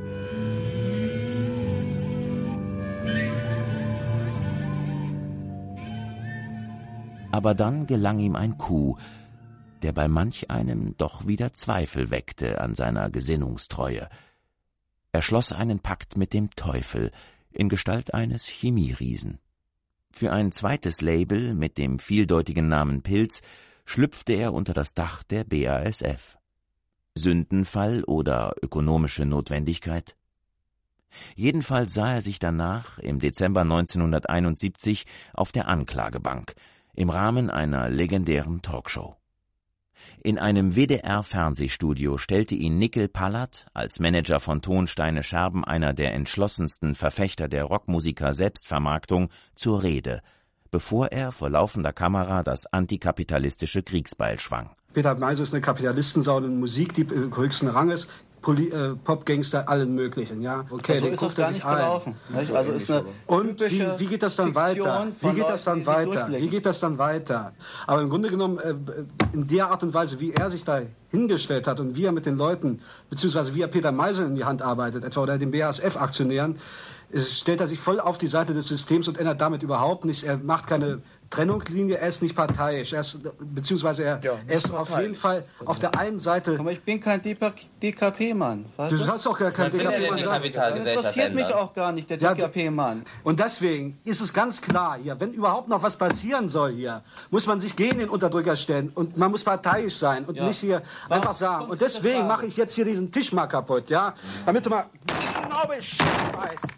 Aber dann gelang ihm ein Coup, der bei manch einem doch wieder Zweifel weckte an seiner Gesinnungstreue. Er schloss einen Pakt mit dem Teufel in Gestalt eines Chemieriesen. Für ein zweites Label mit dem vieldeutigen Namen Pilz schlüpfte er unter das Dach der B A S F. Sündenfall oder ökonomische Notwendigkeit? Jedenfalls sah er sich danach im Dezember neunzehnhunderteinundsiebzig auf der Anklagebank im Rahmen einer legendären Talkshow. In einem W D R-Fernsehstudio stellte ihn Nickel Pallert, als Manager von Tonsteine Scherben einer der entschlossensten Verfechter der Rockmusiker-Selbstvermarktung, zur Rede, bevor er vor laufender Kamera das antikapitalistische Kriegsbeil schwang. Peter Meisel ist eine Kapitalistensau in Musik, die äh, höchsten Ranges. Poli, äh, Popgangster, allen möglichen, ja. Okay, also ist das gar nicht gelaufen. Nicht? Also ist eine und wie, wie geht das dann weiter? Wie geht das dann weiter? Wie geht das dann weiter? Aber im Grunde genommen, äh, in der Art und Weise, wie er sich da hingestellt hat und wie er mit den Leuten, beziehungsweise wie er Peter Meisel in die Hand arbeitet, etwa oder den B A S F-Aktionären, stellt er sich voll auf die Seite des Systems und ändert damit überhaupt nichts. Er macht keine Trennungslinie, er ist nicht parteiisch. Er ist, beziehungsweise er, ja, er ist auf jeden Fall auf der einen Seite... Aber ich bin kein D K P-Mann. Du sollst auch gar kein D K P-Mann sein. Das interessiert mich auch gar nicht, der ja, D K P-Mann. Und deswegen ist es ganz klar hier, wenn überhaupt noch was passieren soll hier, muss man sich gegen den Unterdrücker stellen und man muss parteiisch sein und ja. nicht hier Warum? einfach sagen. Und deswegen mache ich jetzt hier diesen Tisch mal kaputt, ja? Damit du mal genau Bescheid weißt.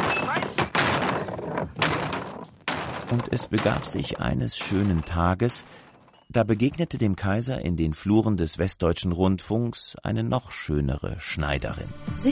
Und es begab sich eines schönen Tages, da begegnete dem Kaiser in den Fluren des Westdeutschen Rundfunks eine noch schönere Schneiderin.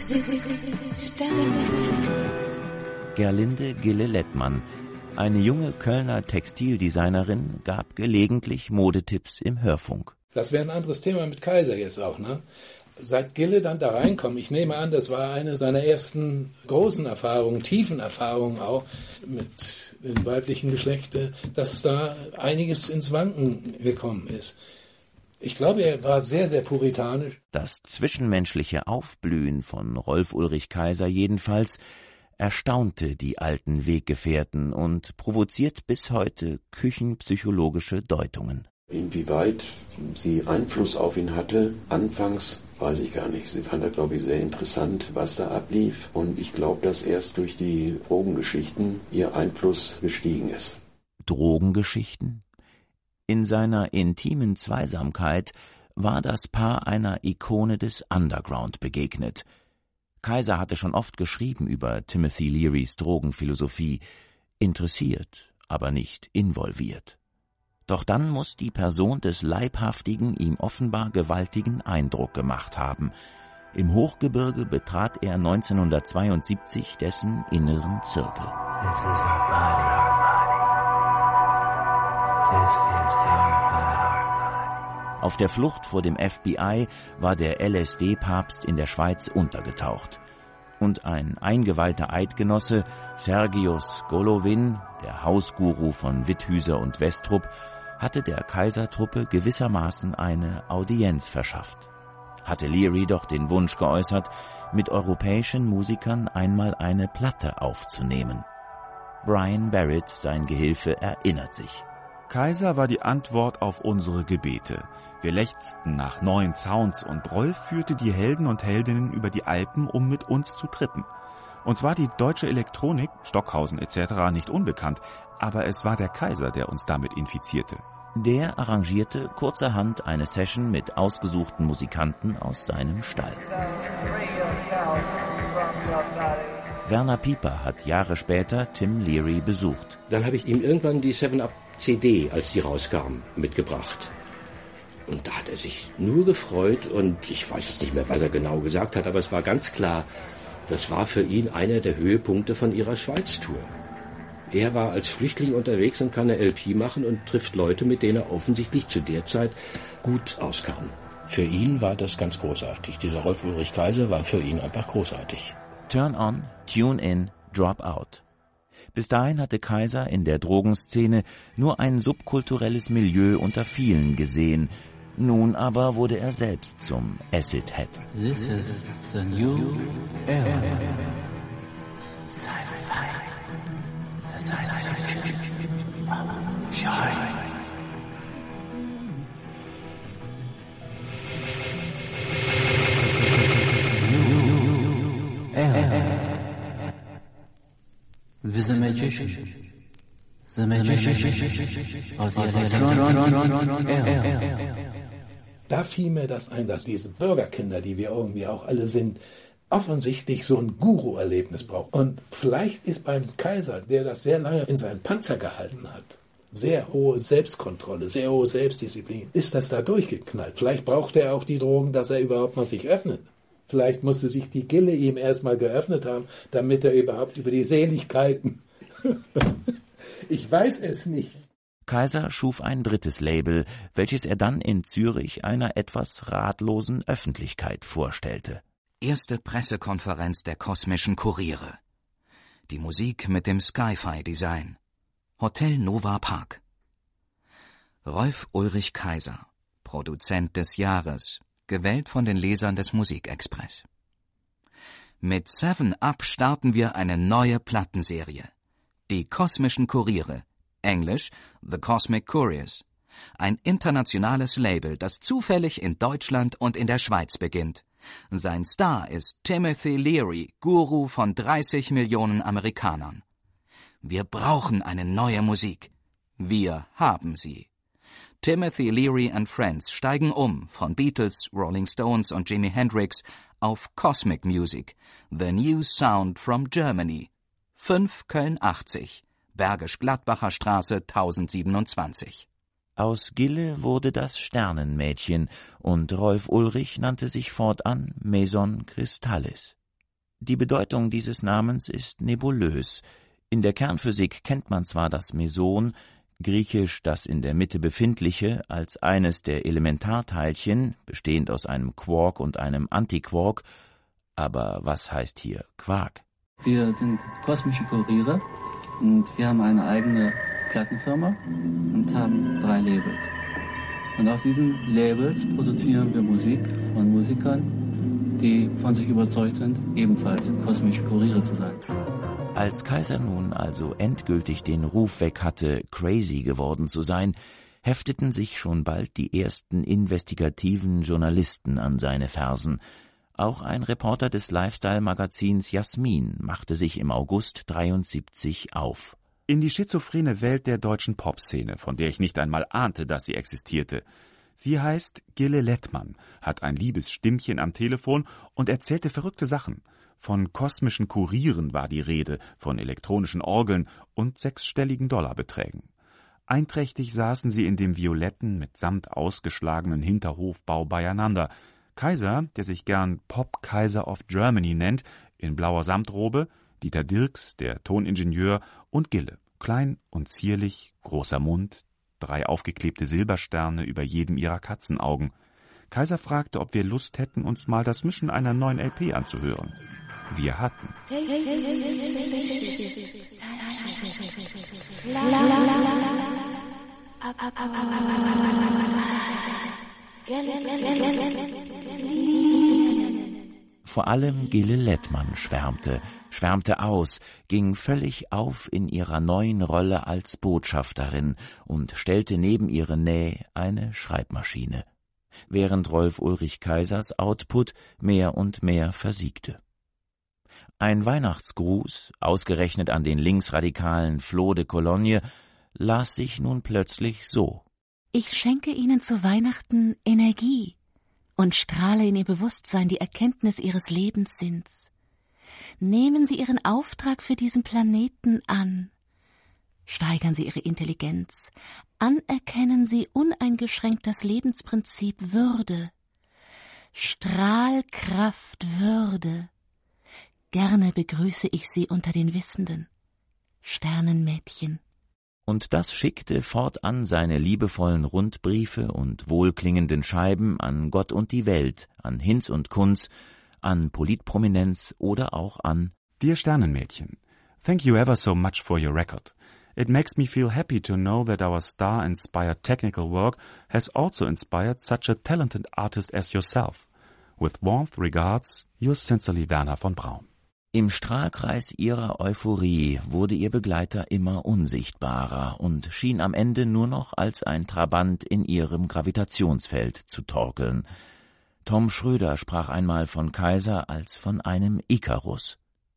Gerlinde Gille-Lettmann, eine junge Kölner Textildesignerin, gab gelegentlich Modetipps im Hörfunk. Das wäre ein anderes Thema mit Kaiser jetzt auch, ne? Seit Gille dann da reinkommt, ich nehme an, das war eine seiner ersten großen Erfahrungen, tiefen Erfahrungen auch mit dem weiblichen Geschlecht, dass da einiges ins Wanken gekommen ist. Ich glaube, er war sehr, sehr puritanisch. Das zwischenmenschliche Aufblühen von Rolf Ulrich Kaiser jedenfalls erstaunte die alten Weggefährten und provoziert bis heute küchenpsychologische Deutungen. Inwieweit sie Einfluss auf ihn hatte, anfangs weiß ich gar nicht. Sie fand das, glaube ich, sehr interessant, was da ablief. Und ich glaube, dass erst durch die Drogengeschichten ihr Einfluss gestiegen ist. Drogengeschichten? In seiner intimen Zweisamkeit war das Paar einer Ikone des Underground begegnet. Kaiser hatte schon oft geschrieben über Timothy Learys Drogenphilosophie, interessiert, aber nicht involviert. Doch dann muss die Person des Leibhaftigen ihm offenbar gewaltigen Eindruck gemacht haben. Im Hochgebirge betrat er neunzehnhundertzweiundsiebzig dessen inneren Zirkel. This is our body. This is our body. Auf der Flucht vor dem F B I war der L S D-Papst in der Schweiz untergetaucht. Und ein eingeweihter Eidgenosse, Sergius Golovin, der Hausguru von Witthüser und Westrup, hatte der Kaisertruppe gewissermaßen eine Audienz verschafft. Hatte Leary doch den Wunsch geäußert, mit europäischen Musikern einmal eine Platte aufzunehmen. Brian Barrett, sein Gehilfe, erinnert sich. Kaiser war die Antwort auf unsere Gebete. Wir lechzten nach neuen Sounds und Rolf führte die Helden und Heldinnen über die Alpen, um mit uns zu trippen. Uns war die deutsche Elektronik, Stockhausen et cetera nicht unbekannt, aber es war der Kaiser, der uns damit infizierte. Der arrangierte kurzerhand eine Session mit ausgesuchten Musikanten aus seinem Stall. Werner Pieper hat Jahre später Tim Leary besucht. Dann habe ich ihm irgendwann die Seven Up C D, als die rauskam, mitgebracht. Und da hat er sich nur gefreut und ich weiß jetzt nicht mehr, was er genau gesagt hat, aber es war ganz klar, das war für ihn einer der Höhepunkte von ihrer Schweiz-Tour. Er war als Flüchtling unterwegs und kann eine L P machen und trifft Leute, mit denen er offensichtlich zu der Zeit gut auskam. Für ihn war das ganz großartig. Dieser Rolf Ulrich Kaiser war für ihn einfach großartig. Turn on, tune in, drop out. Bis dahin hatte Kaiser in der Drogenszene nur ein subkulturelles Milieu unter vielen gesehen. Nun aber wurde er selbst zum Acid Head. This is the new era. Sci-fi. The science fiction. Shine. New era. With the magician. The magician. Aus der Elektron era. Da fiel mir das ein, dass diese Bürgerkinder, die wir irgendwie auch alle sind, offensichtlich so ein Guru-Erlebnis brauchen. Und vielleicht ist beim Kaiser, der das sehr lange in seinen Panzer gehalten hat, sehr hohe Selbstkontrolle, sehr hohe Selbstdisziplin, ist das da durchgeknallt. Vielleicht braucht er auch die Drogen, dass er überhaupt mal sich öffnet. Vielleicht musste sich die Gille ihm erstmal geöffnet haben, damit er überhaupt über die Seligkeiten... Ich weiß es nicht. Kaiser schuf ein drittes Label, welches er dann in Zürich einer etwas ratlosen Öffentlichkeit vorstellte. Erste Pressekonferenz der Kosmischen Kuriere. Die Musik mit dem Sci-Fi-Design. Hotel Nova Park. Rolf Ulrich Kaiser, Produzent des Jahres, gewählt von den Lesern des Musikexpress. Mit Seven Up starten wir eine neue Plattenserie. Die Kosmischen Kuriere. Englisch The Cosmic Couriers, ein internationales Label, das zufällig in Deutschland und in der Schweiz beginnt. Sein Star ist Timothy Leary, Guru von dreißig Millionen Amerikanern. Wir brauchen eine neue Musik. Wir haben sie. Timothy Leary and Friends steigen um von Beatles, Rolling Stones und Jimi Hendrix auf Cosmic Music, The New Sound from Germany. fünf Köln achtzig. Bergisch-Gladbacher Straße tausendsiebenundzwanzig. Aus Gille wurde das Sternenmädchen und Rolf Ulrich nannte sich fortan Maison Crystallis. Die Bedeutung dieses Namens ist nebulös. In der Kernphysik kennt man zwar das Meson, griechisch das in der Mitte befindliche, als eines der Elementarteilchen, bestehend aus einem Quark und einem Antiquark, aber was heißt hier Quark? Wir sind kosmische Kuriere. Und wir haben eine eigene Plattenfirma und haben drei Labels. Und auf diesen Labels produzieren wir Musik von Musikern, die von sich überzeugt sind, ebenfalls kosmische Kuriere zu sein. Als Kaiser nun also endgültig den Ruf weg hatte, crazy geworden zu sein, hefteten sich schon bald die ersten investigativen Journalisten an seine Fersen. Auch ein Reporter des Lifestyle-Magazins Jasmin machte sich im August dreiundsiebzig auf. In die schizophrene Welt der deutschen Popszene, von der ich nicht einmal ahnte, dass sie existierte. Sie heißt Gille Lettmann, hat ein liebes Stimmchen am Telefon und erzählte verrückte Sachen. Von kosmischen Kurieren war die Rede, von elektronischen Orgeln und sechsstelligen Dollarbeträgen. Einträchtig saßen sie in dem violetten, mit Samt ausgeschlagenen Hinterhofbau beieinander. Kaiser, der sich gern Pop-Kaiser of Germany nennt, in blauer Samtrobe, Dieter Dirks, der Toningenieur, und Gille, klein und zierlich, großer Mund, drei aufgeklebte Silbersterne über jedem ihrer Katzenaugen. Kaiser fragte, ob wir Lust hätten, uns mal das Mischen einer neuen L P anzuhören. Wir hatten. Vor allem Gille Lettmann schwärmte, schwärmte aus, ging völlig auf in ihrer neuen Rolle als Botschafterin und stellte neben ihre Nähe eine Schreibmaschine, während Rolf Ulrich Kaisers Output mehr und mehr versiegte. Ein Weihnachtsgruß, ausgerechnet an den linksradikalen Flo de Cologne, las sich nun plötzlich so: Ich schenke Ihnen zu Weihnachten Energie und strahle in Ihr Bewusstsein die Erkenntnis Ihres Lebenssinns. Nehmen Sie Ihren Auftrag für diesen Planeten an. Steigern Sie Ihre Intelligenz. Anerkennen Sie uneingeschränkt das Lebensprinzip Würde. Strahlkraft Würde. Gerne begrüße ich Sie unter den Wissenden. Sternenmädchen. Und das schickte fortan seine liebevollen Rundbriefe und wohlklingenden Scheiben an Gott und die Welt, an Hinz und Kunz, an Politprominenz oder auch an Dear Sternenmädchen, thank you ever so much for your record. It makes me feel happy to know that our star-inspired technical work has also inspired such a talented artist as yourself. With warmth regards, yours sincerely Werner von Braun. Im Strahlkreis ihrer Euphorie wurde ihr Begleiter immer unsichtbarer und schien am Ende nur noch als ein Trabant in ihrem Gravitationsfeld zu torkeln. Tom Schröder sprach einmal von Kaiser als von einem Ikarus.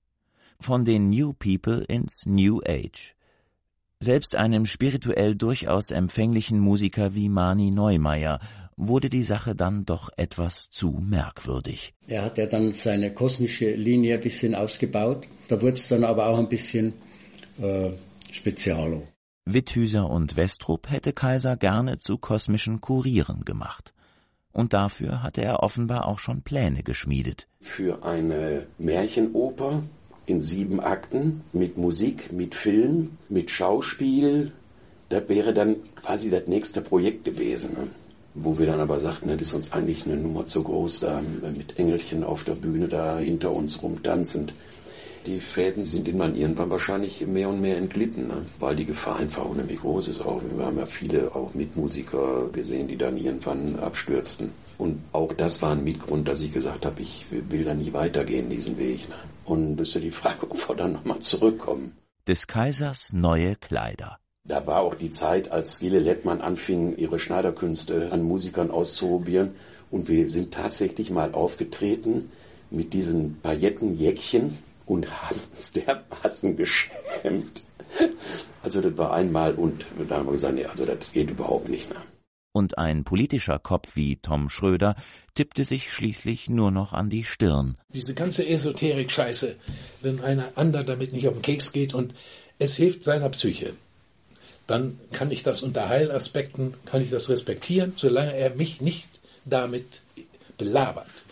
Von den New People ins New Age. Selbst einem spirituell durchaus empfänglichen Musiker wie Mani Neumeier wurde die Sache dann doch etwas zu merkwürdig. Er hat ja dann seine kosmische Linie ein bisschen ausgebaut. Da wurde es dann aber auch ein bisschen äh, spezieller. Witthüser und Westrup hätte Kaiser gerne zu kosmischen Kurieren gemacht. Und dafür hatte er offenbar auch schon Pläne geschmiedet. Für eine Märchenoper in sieben Akten mit Musik, mit Film, mit Schauspiel, das wäre dann quasi das nächste Projekt gewesen, ne? Wo wir dann aber sagten, das ist uns eigentlich eine Nummer zu groß, da mit Engelchen auf der Bühne da hinter uns rumtanzend. Die Fäden sind dann irgendwann wahrscheinlich mehr und mehr entglitten, ne? Weil die Gefahr einfach unheimlich groß ist. Auch wir haben ja viele auch Mitmusiker gesehen, die dann irgendwann abstürzten. Und auch das war ein Mitgrund, dass ich gesagt habe, ich will da nicht weitergehen, diesen Weg. Ne? Und das ist ja die Frage, ob wir dann nochmal zurückkommen. Des Kaisers neue Kleider. Da war auch die Zeit, als Gille Lettmann anfing, ihre Schneiderkünste an Musikern auszuprobieren. Und wir sind tatsächlich mal aufgetreten mit diesen Paillettenjäckchen und haben uns dermaßen geschämt. Also das war einmal und da haben wir gesagt, nee, also das geht überhaupt nicht mehr. Und ein politischer Kopf wie Tom Schröder tippte sich schließlich nur noch an die Stirn. Diese ganze Esoterik-Scheiße, wenn einer anderer damit nicht auf den Keks geht und es hilft seiner Psyche, dann kann ich das unter Heilaspekten, kann ich das respektieren, solange er mich nicht damit belabert.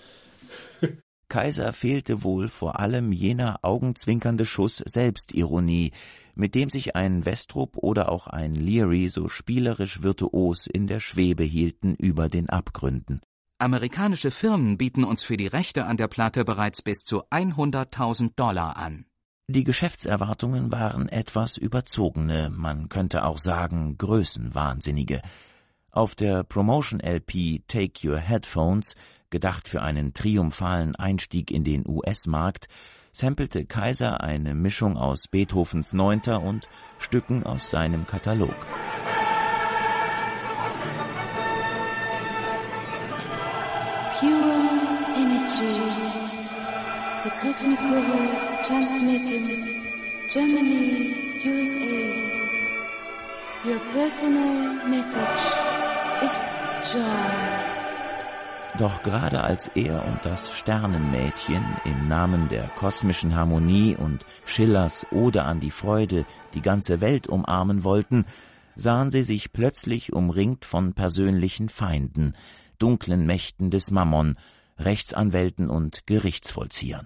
Kaiser fehlte wohl vor allem jener augenzwinkernde Schuss Selbstironie, mit dem sich ein Westrup oder auch ein Leary so spielerisch virtuos in der Schwebe hielten über den Abgründen. Amerikanische Firmen bieten uns für die Rechte an der Platte bereits bis zu hunderttausend Dollar an. Die Geschäftserwartungen waren etwas überzogene, man könnte auch sagen größenwahnsinnige. Auf der Promotion-L P Take Your Headphones, gedacht für einen triumphalen Einstieg in den U S-Markt, sampelte Kaiser eine Mischung aus Beethovens Neunter und Stücken aus seinem Katalog. Cosmic Rivers transmitting Germany, U S A. Your personal message is joy. Doch gerade als er und das Sternenmädchen im Namen der kosmischen Harmonie und Schillers Ode an die Freude die ganze Welt umarmen wollten, sahen sie sich plötzlich umringt von persönlichen Feinden, dunklen Mächten des Mammon, Rechtsanwälten und Gerichtsvollziehern.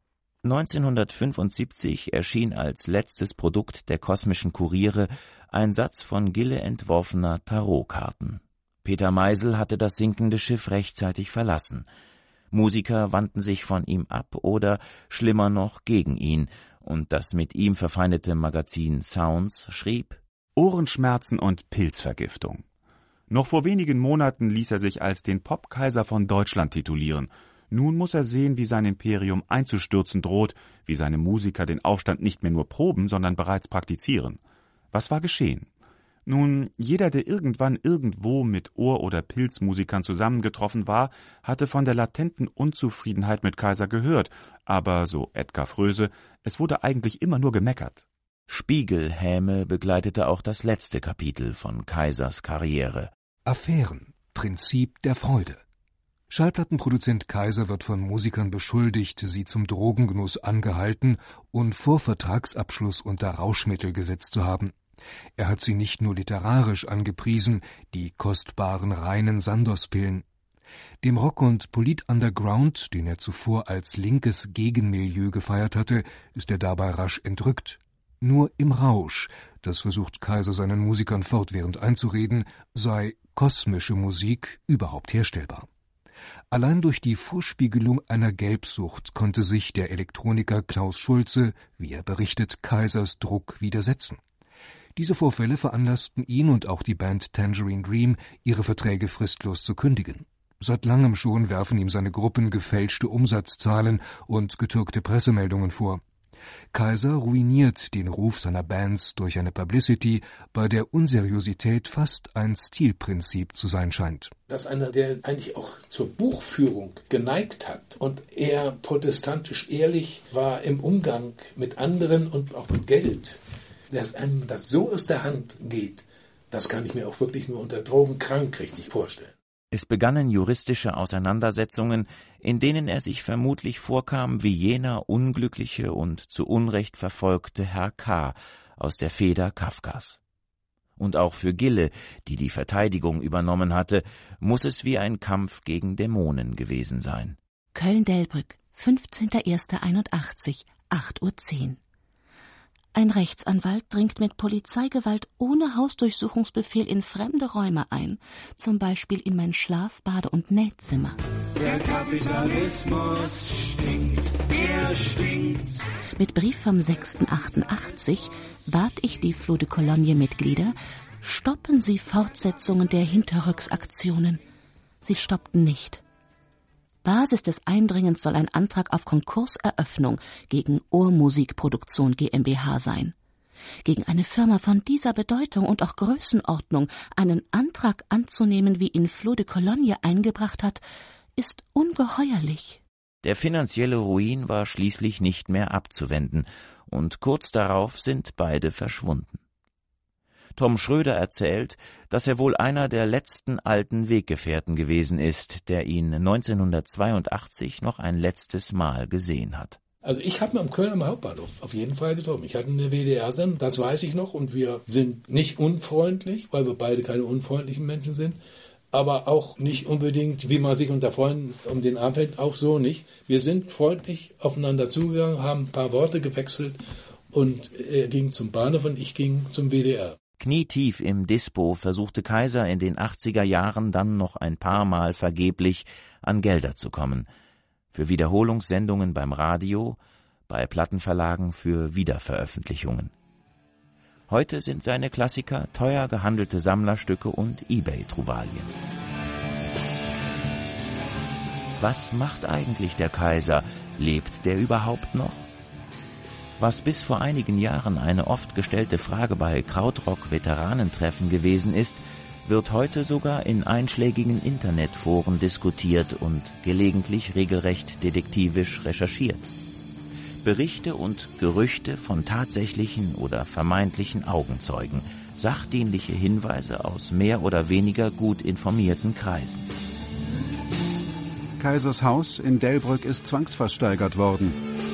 neunzehnhundertfünfundsiebzig erschien als letztes Produkt der kosmischen Kuriere ein Satz von Gille entworfener Tarotkarten. Peter Meisel hatte das sinkende Schiff rechtzeitig verlassen. Musiker wandten sich von ihm ab oder, schlimmer noch, gegen ihn, und das mit ihm verfeindete Magazin Sounds schrieb: Ohrenschmerzen und Pilzvergiftung. Noch vor wenigen Monaten ließ er sich als den Popkaiser von Deutschland titulieren. Nun muss er sehen, wie sein Imperium einzustürzen droht, wie seine Musiker den Aufstand nicht mehr nur proben, sondern bereits praktizieren. Was war geschehen? Nun, jeder, der irgendwann irgendwo mit Ohr- oder Pilzmusikern zusammengetroffen war, hatte von der latenten Unzufriedenheit mit Kaiser gehört, aber, so Edgar Fröse, es wurde eigentlich immer nur gemeckert. Spiegelhäme begleitete auch das letzte Kapitel von Kaisers Karriere. Affären, Prinzip der Freude. Schallplattenproduzent Kaiser wird von Musikern beschuldigt, sie zum Drogengenuss angehalten und vor Vertragsabschluss unter Rauschmittel gesetzt zu haben. Er hat sie nicht nur literarisch angepriesen, die kostbaren reinen Sandoz-Pillen. Dem Rock- und Polit-Underground, den er zuvor als linkes Gegenmilieu gefeiert hatte, ist er dabei rasch entrückt. Nur im Rausch, das versucht Kaiser seinen Musikern fortwährend einzureden, sei kosmische Musik überhaupt herstellbar. Allein durch die Vorspiegelung einer Gelbsucht konnte sich der Elektroniker Klaus Schulze, wie er berichtet, Kaisers Druck widersetzen. Diese Vorfälle veranlassten ihn und auch die Band Tangerine Dream, ihre Verträge fristlos zu kündigen. Seit langem schon werfen ihm seine Gruppen gefälschte Umsatzzahlen und getürkte Pressemeldungen vor. Kaiser ruiniert den Ruf seiner Bands durch eine Publicity, bei der Unseriosität fast ein Stilprinzip zu sein scheint. Dass einer, der eigentlich auch zur Buchführung geneigt hat und eher protestantisch ehrlich war im Umgang mit anderen und auch mit Geld, dass einem das so aus der Hand geht, das kann ich mir auch wirklich nur unter Drogen krank richtig vorstellen. Es begannen juristische Auseinandersetzungen, in denen er sich vermutlich vorkam wie jener unglückliche und zu Unrecht verfolgte Herr K. aus der Feder Kafkas. Und auch für Gille, die die Verteidigung übernommen hatte, muss es wie ein Kampf gegen Dämonen gewesen sein. Köln-Delbrück, fünfzehnter erster einundachtzig, acht Uhr zehn. Ein Rechtsanwalt dringt mit Polizeigewalt ohne Hausdurchsuchungsbefehl in fremde Räume ein, zum Beispiel in mein Schlaf-, Bade- und Nähzimmer. Der Kapitalismus stinkt, er stinkt. Mit Brief vom sechster achtundachtzig bat ich die Flot de Cologne-Mitglieder, stoppen Sie Fortsetzungen der Hinterrücksaktionen. Sie stoppten nicht. Basis des Eindringens soll ein Antrag auf Konkurseröffnung gegen Ohrmusikproduktion GmbH sein. Gegen eine Firma von dieser Bedeutung und auch Größenordnung einen Antrag anzunehmen, wie ihn Flot de Cologne eingebracht hat, ist ungeheuerlich. Der finanzielle Ruin war schließlich nicht mehr abzuwenden, und kurz darauf sind beide verschwunden. Tom Schröder erzählt, dass er wohl einer der letzten alten Weggefährten gewesen ist, der ihn neunzehnhundertzweiundachtzig noch ein letztes Mal gesehen hat. Also ich habe ihn am Kölner Hauptbahnhof auf jeden Fall getroffen. Ich hatte eine W D R-Sendung, das weiß ich noch, und wir sind nicht unfreundlich, weil wir beide keine unfreundlichen Menschen sind, aber auch nicht unbedingt, wie man sich unter Freunden um den Arm hält, auch so nicht. Wir sind freundlich aufeinander zugegangen, haben ein paar Worte gewechselt und er ging zum Bahnhof und ich ging zum W D R. Knietief im Dispo versuchte Kaiser in den achtziger Jahren dann noch ein paar Mal vergeblich an Gelder zu kommen. Für Wiederholungssendungen beim Radio, bei Plattenverlagen für Wiederveröffentlichungen. Heute sind seine Klassiker teuer gehandelte Sammlerstücke und eBay-Trouvalien. Was macht eigentlich der Kaiser? Lebt der überhaupt noch? Was bis vor einigen Jahren eine oft gestellte Frage bei Krautrock-Veteranentreffen gewesen ist, wird heute sogar in einschlägigen Internetforen diskutiert und gelegentlich regelrecht detektivisch recherchiert. Berichte und Gerüchte von tatsächlichen oder vermeintlichen Augenzeugen, sachdienliche Hinweise aus mehr oder weniger gut informierten Kreisen. Kaisers Haus in Delbrück ist zwangsversteigert worden.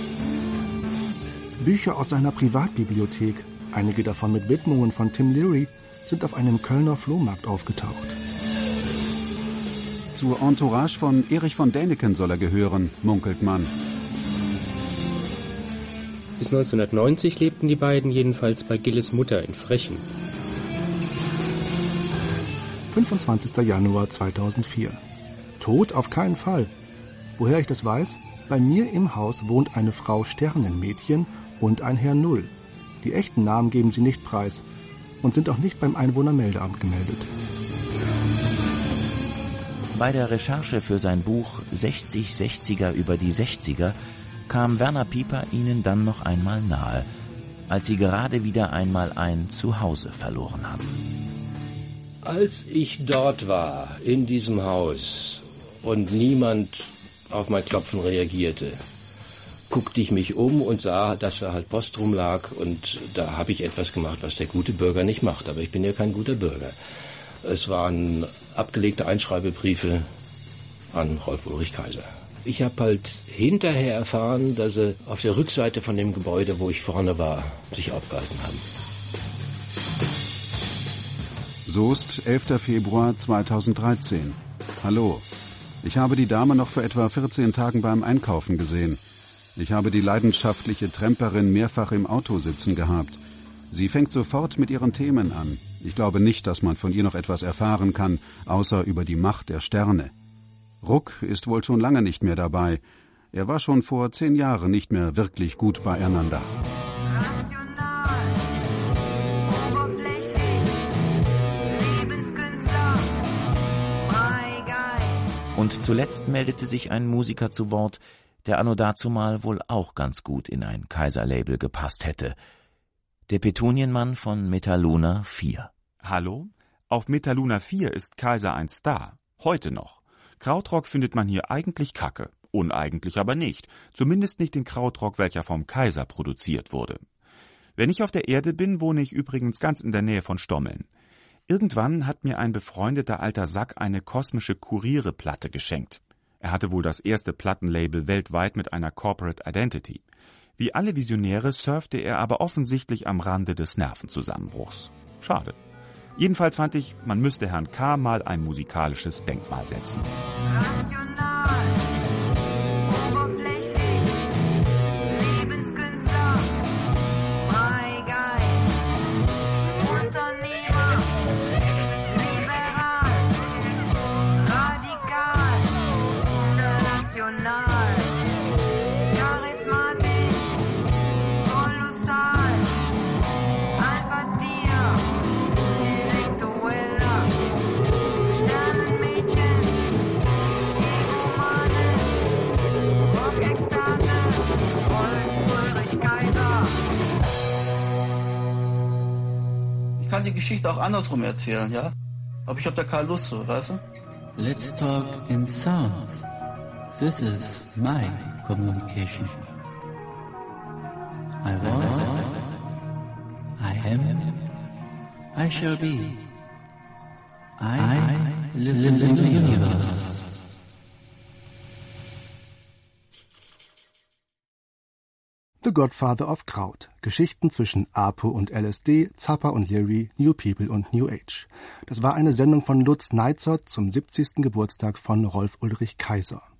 Bücher aus seiner Privatbibliothek, einige davon mit Widmungen von Tim Leary, sind auf einem Kölner Flohmarkt aufgetaucht. Zur Entourage von Erich von Däniken soll er gehören, munkelt man. Bis neunzehnhundertneunzig lebten die beiden jedenfalls bei Gilles Mutter in Frechen. fünfundzwanzigster Januar zweitausendvier. Tot auf keinen Fall. Woher ich das weiß? Bei mir im Haus wohnt eine Frau Sternenmädchen und ein Herr Null. Die echten Namen geben sie nicht preis und sind auch nicht beim Einwohnermeldeamt gemeldet. Bei der Recherche für sein Buch sechzig Sechziger über die Sechziger kam Werner Pieper ihnen dann noch einmal nahe, als sie gerade wieder einmal ein Zuhause verloren haben. Als ich dort war, in diesem Haus, und niemand auf mein Klopfen reagierte, guckte ich mich um und sah, dass da halt Post rumlag, und da habe ich etwas gemacht, was der gute Bürger nicht macht. Aber ich bin ja kein guter Bürger. Es waren abgelegte Einschreibebriefe an Rolf Ulrich Kaiser. Ich habe halt hinterher erfahren, dass sie auf der Rückseite von dem Gebäude, wo ich vorne war, sich aufgehalten haben. Soest, elfter Februar zweitausenddreizehn. Hallo. Ich habe die Dame noch vor etwa vierzehn Tagen beim Einkaufen gesehen. Ich habe die leidenschaftliche Tramperin mehrfach im Auto sitzen gehabt. Sie fängt sofort mit ihren Themen an. Ich glaube nicht, dass man von ihr noch etwas erfahren kann, außer über die Macht der Sterne. Ruck ist wohl schon lange nicht mehr dabei. Er war schon vor zehn Jahren nicht mehr wirklich gut beieinander. Und zuletzt meldete sich ein Musiker zu Wort, der anno dazumal wohl auch ganz gut in ein Kaiser-Label gepasst hätte. Der Petunienmann von Metaluna vier. Hallo? Auf Metaluna vier ist Kaiser ein Star. Heute noch. Krautrock findet man hier eigentlich kacke. Uneigentlich aber nicht. Zumindest nicht den Krautrock, welcher vom Kaiser produziert wurde. Wenn ich auf der Erde bin, wohne ich übrigens ganz in der Nähe von Stommeln. Irgendwann hat mir ein befreundeter alter Sack eine kosmische Kuriere-Platte geschenkt. Er hatte wohl das erste Plattenlabel weltweit mit einer Corporate Identity. Wie alle Visionäre surfte er aber offensichtlich am Rande des Nervenzusammenbruchs. Schade. Jedenfalls fand ich, man müsste Herrn K. mal ein musikalisches Denkmal setzen. Rational, oberflächlich, Lebenskünstler, Freigeist, Unternehmer, liberal, radikal, international, charismatisch, kolossal, Alpha-Tier, Intellektueller, Sternenmädchen, Egomane, Rockexperte, Rolf Ulrich Kaiser. Ich kann die Geschichte auch andersrum erzählen, ja? Aber ich hab da keine Lust zu, weißt du? Let's talk in sounds. This is my communication. I was, I am, I shall be. I live in the universe. The Godfather of Kraut. Geschichten zwischen Apo und L S D, Zappa und Leary, New People und New Age. Das war eine Sendung von Lutz Neitzott zum siebzigsten Geburtstag von Rolf Ulrich Kaiser.